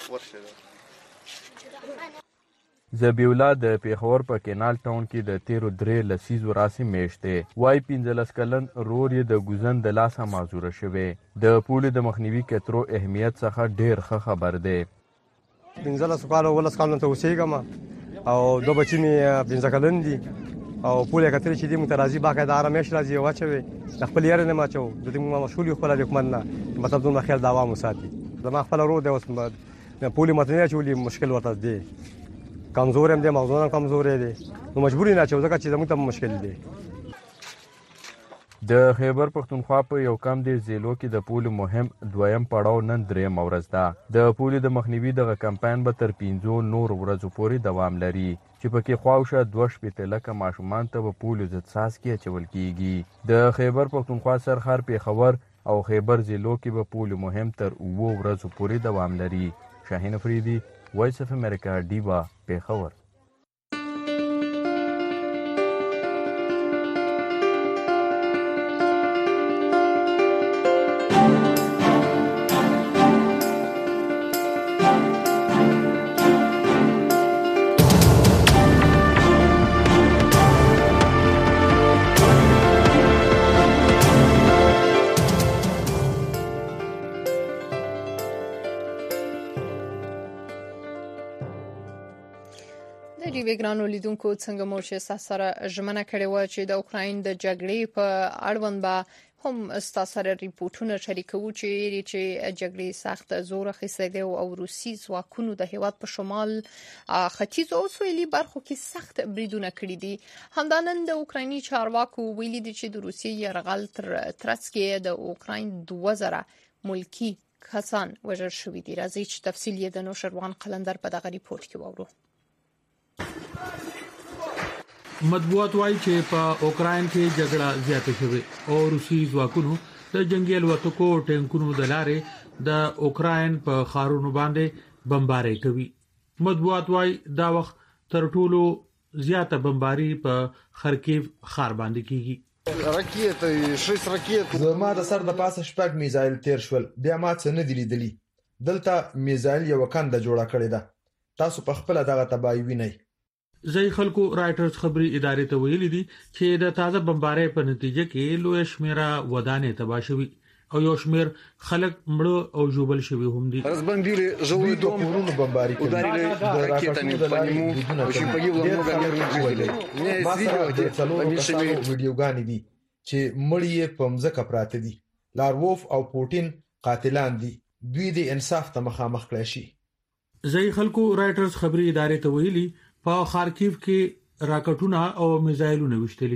زبیولا د پیښور په کینال ټاون کې د تیرو درې لسیزو راسې میشت دی. وايي پنځلس کلن رور یې د ګوزن د لاسه معذوره شوی. د پولیو د مخنیوي کترو اهمیت څخه ډیر ښه خبر دی. پنځلس کالو ولس کالو ته اوسېږم او دوه بچي مې پنځه کلن دي او پولیو کترې چې دي موږ ته راځي باقاعده میاشت راځي واچوي د خپل یاره نه ماچو د دې موږ مسؤل یو خپل حکومت نه مطلب دومره خیال د عوامو ساتي. زما خپل ورور دی اوس پولیو ماته نه اچولي مشکل ورته دی کمزور هم دی مغزونه کمزور دی نو مجبور نه چې ځکه چې زموږ ته مشکل دی. د خیبر پختونخوا په یو کم ډیر ضلعو کې د پولیو مهم دویم پړاو نن درېیمه ورځ ده. د پولیو د مخنیوي دغه کمپاین به تر پنځو نورو ورځو پورې دوام لري چې پکې خواوشا دوه شپېته لکه ماشومان ته به پولیو ضد څاڅکي اچول کیږي. د خیبر پختونخوا سرخار پیښور او خیبر ضلعو کې به پولیو مهم تر اوو ورځو پورې دوام لري. شاهین افریدي وایس اف امریکا ډیوا پیښور. ګرانو لیدونکو څنګه مو چې سره ژمنه کړې و چې د اوکراین د جګړې په اړوند به هم ستاسره ریپورتونه شریکو چې چې جګړې سخت زور اخیستی دی او روسي ځواکونو د هیواد په شمال ختیځ او سویلي برخو کې سخت بریدونه کړي دي. همدانن د اوکرایني چارواکو ویلي دي چې د روسي یرغل تر ترڅ کې د اوکراین دوه زره ملکی کسان وژل شوي دي. راځي چې تفصیل یې د نوشروان قلندر په دغه ریپورت کې واورو. مطبوعات وايي چې په اوکراین کې جګړه زیاته شوه او روسي ځواکونو د جنگي الوتکو او ټانکونو د لارې د اوکراین په خارونو باندې بمباري کوي. مطبوعات وايي دا وخت تر ټولو زیاته بمباري په خرکیف خار باندې کیږي. راکټ شش راکټ زما د سر د پاسه شپږ میزایل تیر شول، بیا ما څه نه دی لیدلی. دلته میزایل یو کنده جوړه کړې ده. تاسو په خپل دغه تباہي وینئ. ځای خلکو رائټرز خبري ادارې ته ویلي دي چې د تازه بمبارۍ په نتیجه کې لوی شمیره ودانې تباه شوي او یو شمیر خلک مړه او ژوبل شوي هم دي. Разбомбили жилой дом, ударили ракетами по нему, очень погибло много мирных жителей. У меня есть видео, где помещали ویډیوګانې دي چې مړی په مځکه پراته دي. لاروف او پوټین قاتلان دي. دوی د انصاف ته مخامخ کړي شي. ځای خلکو رائټرز خبري ادارې ته ویلي په خارکیف کې راکټونه او میزایلونه وشتل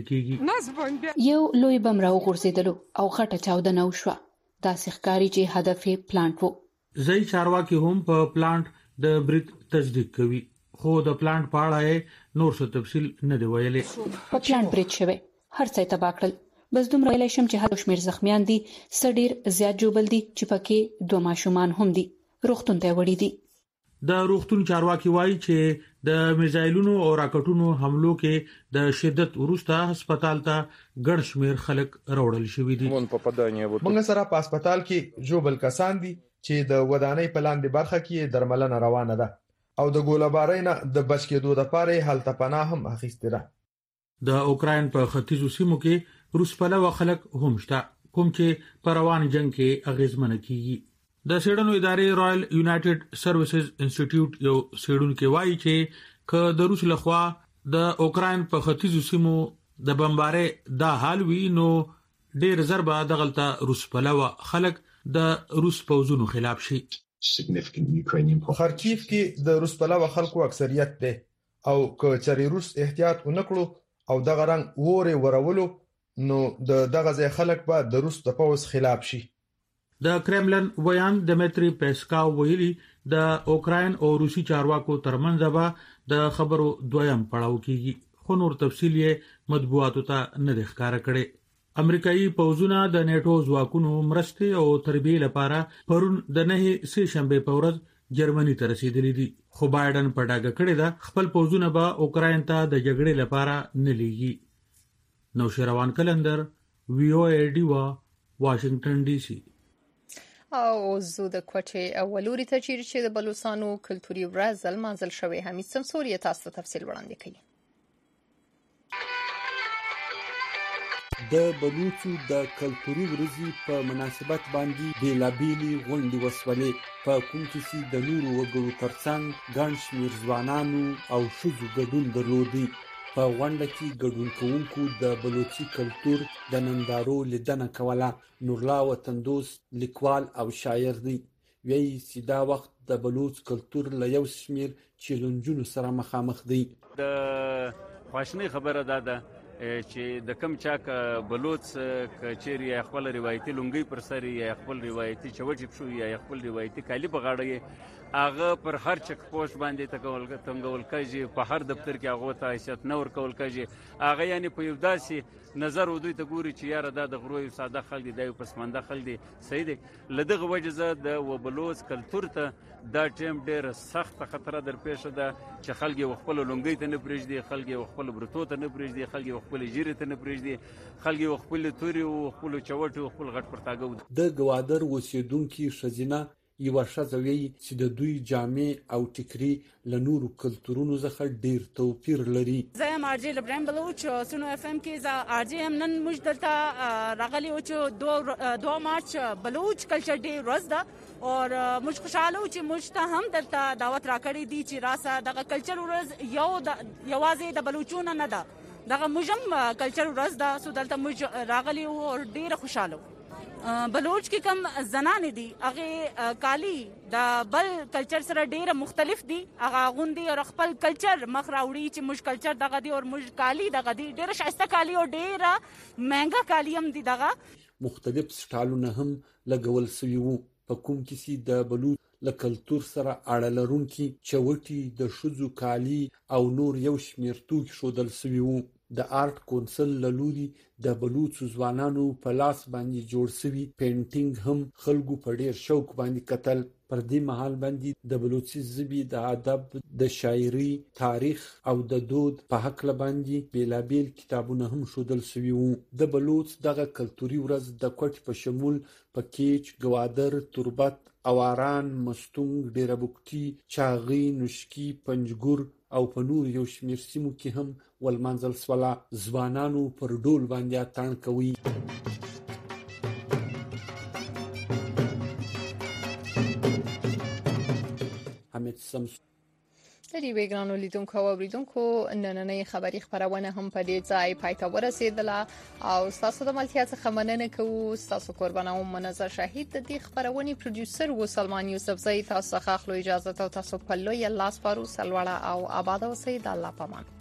کیږي. یو لوی بم راو غورځیدلو او غټه چاودنه وشوه. دا ښکاری چې هدف یې پلانټ وو. ځای چارواکي هم په پلانټ د برید تصدیق کوي، خو د پلانټ په اړه نور څه تفصیل نه دی ویلي. په پلانټ برید شوی هر څه تباہ کړل. بس دومره ویلای شم چې هر شمیر زخمیان دي، سړي زیات جوبل دي چې پکې دوه ماشومان هم دي. روغتون ته وړي دي. د روغتون چارواکي وایي چې د میزایلونو او راکټونو حملو کې د شدت وروسته هسپتال ته ګڼ شمیر خلک راوړل شوي دي. موږ سره په هسپتال کې جوبل کسان دي چې د ودانۍ په لاندې برخه کې درملنه روانه ده او د ګولبارۍ نه د بچ کېدو لپاره هلته پناه هم اخیستې ده. د اوکراین په ختیځو سیمو کې روس پلوه خلک هم شته کوم چې په روان جنگ کې اغیزمن کیږي. د سیډنو ادارې رائل یونایټډ سروسز انسټیټیوټ یو سیډونکو وایي چې ک د روس لخوا د اوکراین په ختیځو سیمو د بمبارۍ د حال وی نو ډیر ضربه د غلطه روس پلوه خلک د روس پوځونو خلاف شي. خارکیف کې د روس پلوه خلکو اکثریت ده او ک چری روس احتیاط ونکړو او دغه رنګ وره ورولو نو د دغه ځای خلک به د روس د پوځ خلاف شي. د کرملن ویان دمیتری پیسکاو ویلي د اوکراین او روسي چارواکو ترمنځ به د خبرو دویم پړاو کیږي، خو نور تفصیل یې مطبوعاتو ته نه د ښکارا کړي. امریکایي پوځونه د نیټو ځواکونو مرستې او تربیې لپاره پرون د نه سه شنبه په ورځ جرمني ته رسیدلي دي، خو بایدن په ډاګه کړی دا خپل پوځونه به اوکراین ته د جګړې لپاره نه لیږي. نوشروان قلندر، وی او ای ډیوا، واشنگټن ډي سي. او زو د کوټې اولوري ته چې د بلوچستانو کلتوري ورځ لمانځل شوې حمید سمسوري تاسو تفصیل وړاندې کړي. د بلوچو د کلتوري ورځې په مناسبت باندې بیلابېلې غونډې وسولې په کوم کې د نورو وګړو ترڅنګ ګڼ شمېر ځوانانو او ښځو ګډون درلودی. په غونډه کې ګډون کوونکو د بلوچي کلتور د نندارو لیدنه کوله. نورلا وطندوست لیکوال او شاعر دی. وایي چې دا وخت د بلوچ کلتور له یو شمېر چیلنجونو سره مخامخ دی. د خواشنۍ خبره ده ده چې د کم چا ک بلوچ کچيري خپل روایتي لونګي پر سر یا خپل روایتي چوټي پښو یا خپل روایتي کالی په غاړه هغه پر هر چک پوسټ باندې تکول تنګول کېږي، په هر دفتر کې هغه ته حیثیت نور کول کېږي. هغه یعنی په یو داسې نظر ودوی ته ګوري چې یاره دا د غروي ساده خلک دی، د پسمنده خلک دی. صحیح دی. لدغه وجه د وبلوچ کلتور ته دا ټیم ډیر سخت خطر در پیښ ده چې خلک یو خپل لونګي ته نه پرېږدي، خلک یو خپل برتو ته نه پرېږدي، خلک یو خپل جیره ته نه پرېږدي، خلک یو خپل توري او خپل چوټي او خپل غټ پرتاګو. د ګوادر اوسیدونکو شزینه یو شذوي چې د دوی جامع او ټیکري له نورو کلتورونو څخه ډیر توپیر لري. زه یم ارجی ابراهیم بلوچ سونو اف ام کې ز ارجی ام نن موږ دلته راغلی او چې دو دو مارچ بلوچ کلچر ډے ورځ ده او موږ خوشاله او چې موږ ته هم دلته دعوت راکړی دي چې راسه دغه کلچر ورځ یو د یوازې د بلوچونو نه ده دغه موږم کلچر ورځ ده سو دلته موږ راغلی او ډیر خوشاله بلوچ کې کم زنانې دي هغه کالی د بل کلچر سره ډیره مختلف دي هغه غوندي او خپل کلچر مخ راوړي چې موږ کلچر دغه دي او موږ کالی دغه دي ډیره شایسته کالی او ډیره مهنګا کالی هم دي دغه مختلف سټایلونه هم لګول شوي وو په کوم کې سي د بلوچ له کلچر سره اړه لرونکي چوټي د شذو کالی او نور یو شمیر توکي شودل شوي وو د آرټ کونسل لوري د بلوچ ځوانانو په لاس باندې جوړ شوی پینټینګ هم خلکو په ډیر شوق باندې قتل پر دې مهال باندې د بلوچي ژبې د ادب د شاعري تاریخ او د دود په حق باندې بیلابیل کتابونه هم شودل شوی وو د بلوچ دغه کلتوري ورځ د کوټ په شمول پکیچ گوادر تربت اواران مستونګ ډیربوکتی چاغي نشکی پنجګور او په نور یو شمیر سیمو کې هم ولمنځل سولا ځوانانو پر ډول باندې اتان کوي حمید سمس لري وګرانو لیدونکو او اوریدونکو نننې خبری خبرونه هم په دې ځای پاتې ورسېدله او تاسو د ملتیا څخه مننه کوو تاسو قربانو منظر شهید د دې خبرونې پروډوسر و سلمان یوسف زئی تاسو څخه خلو اجازه ته تاسو په لوی الله سپارو سلوړه او آباد اوسئ د الله پامان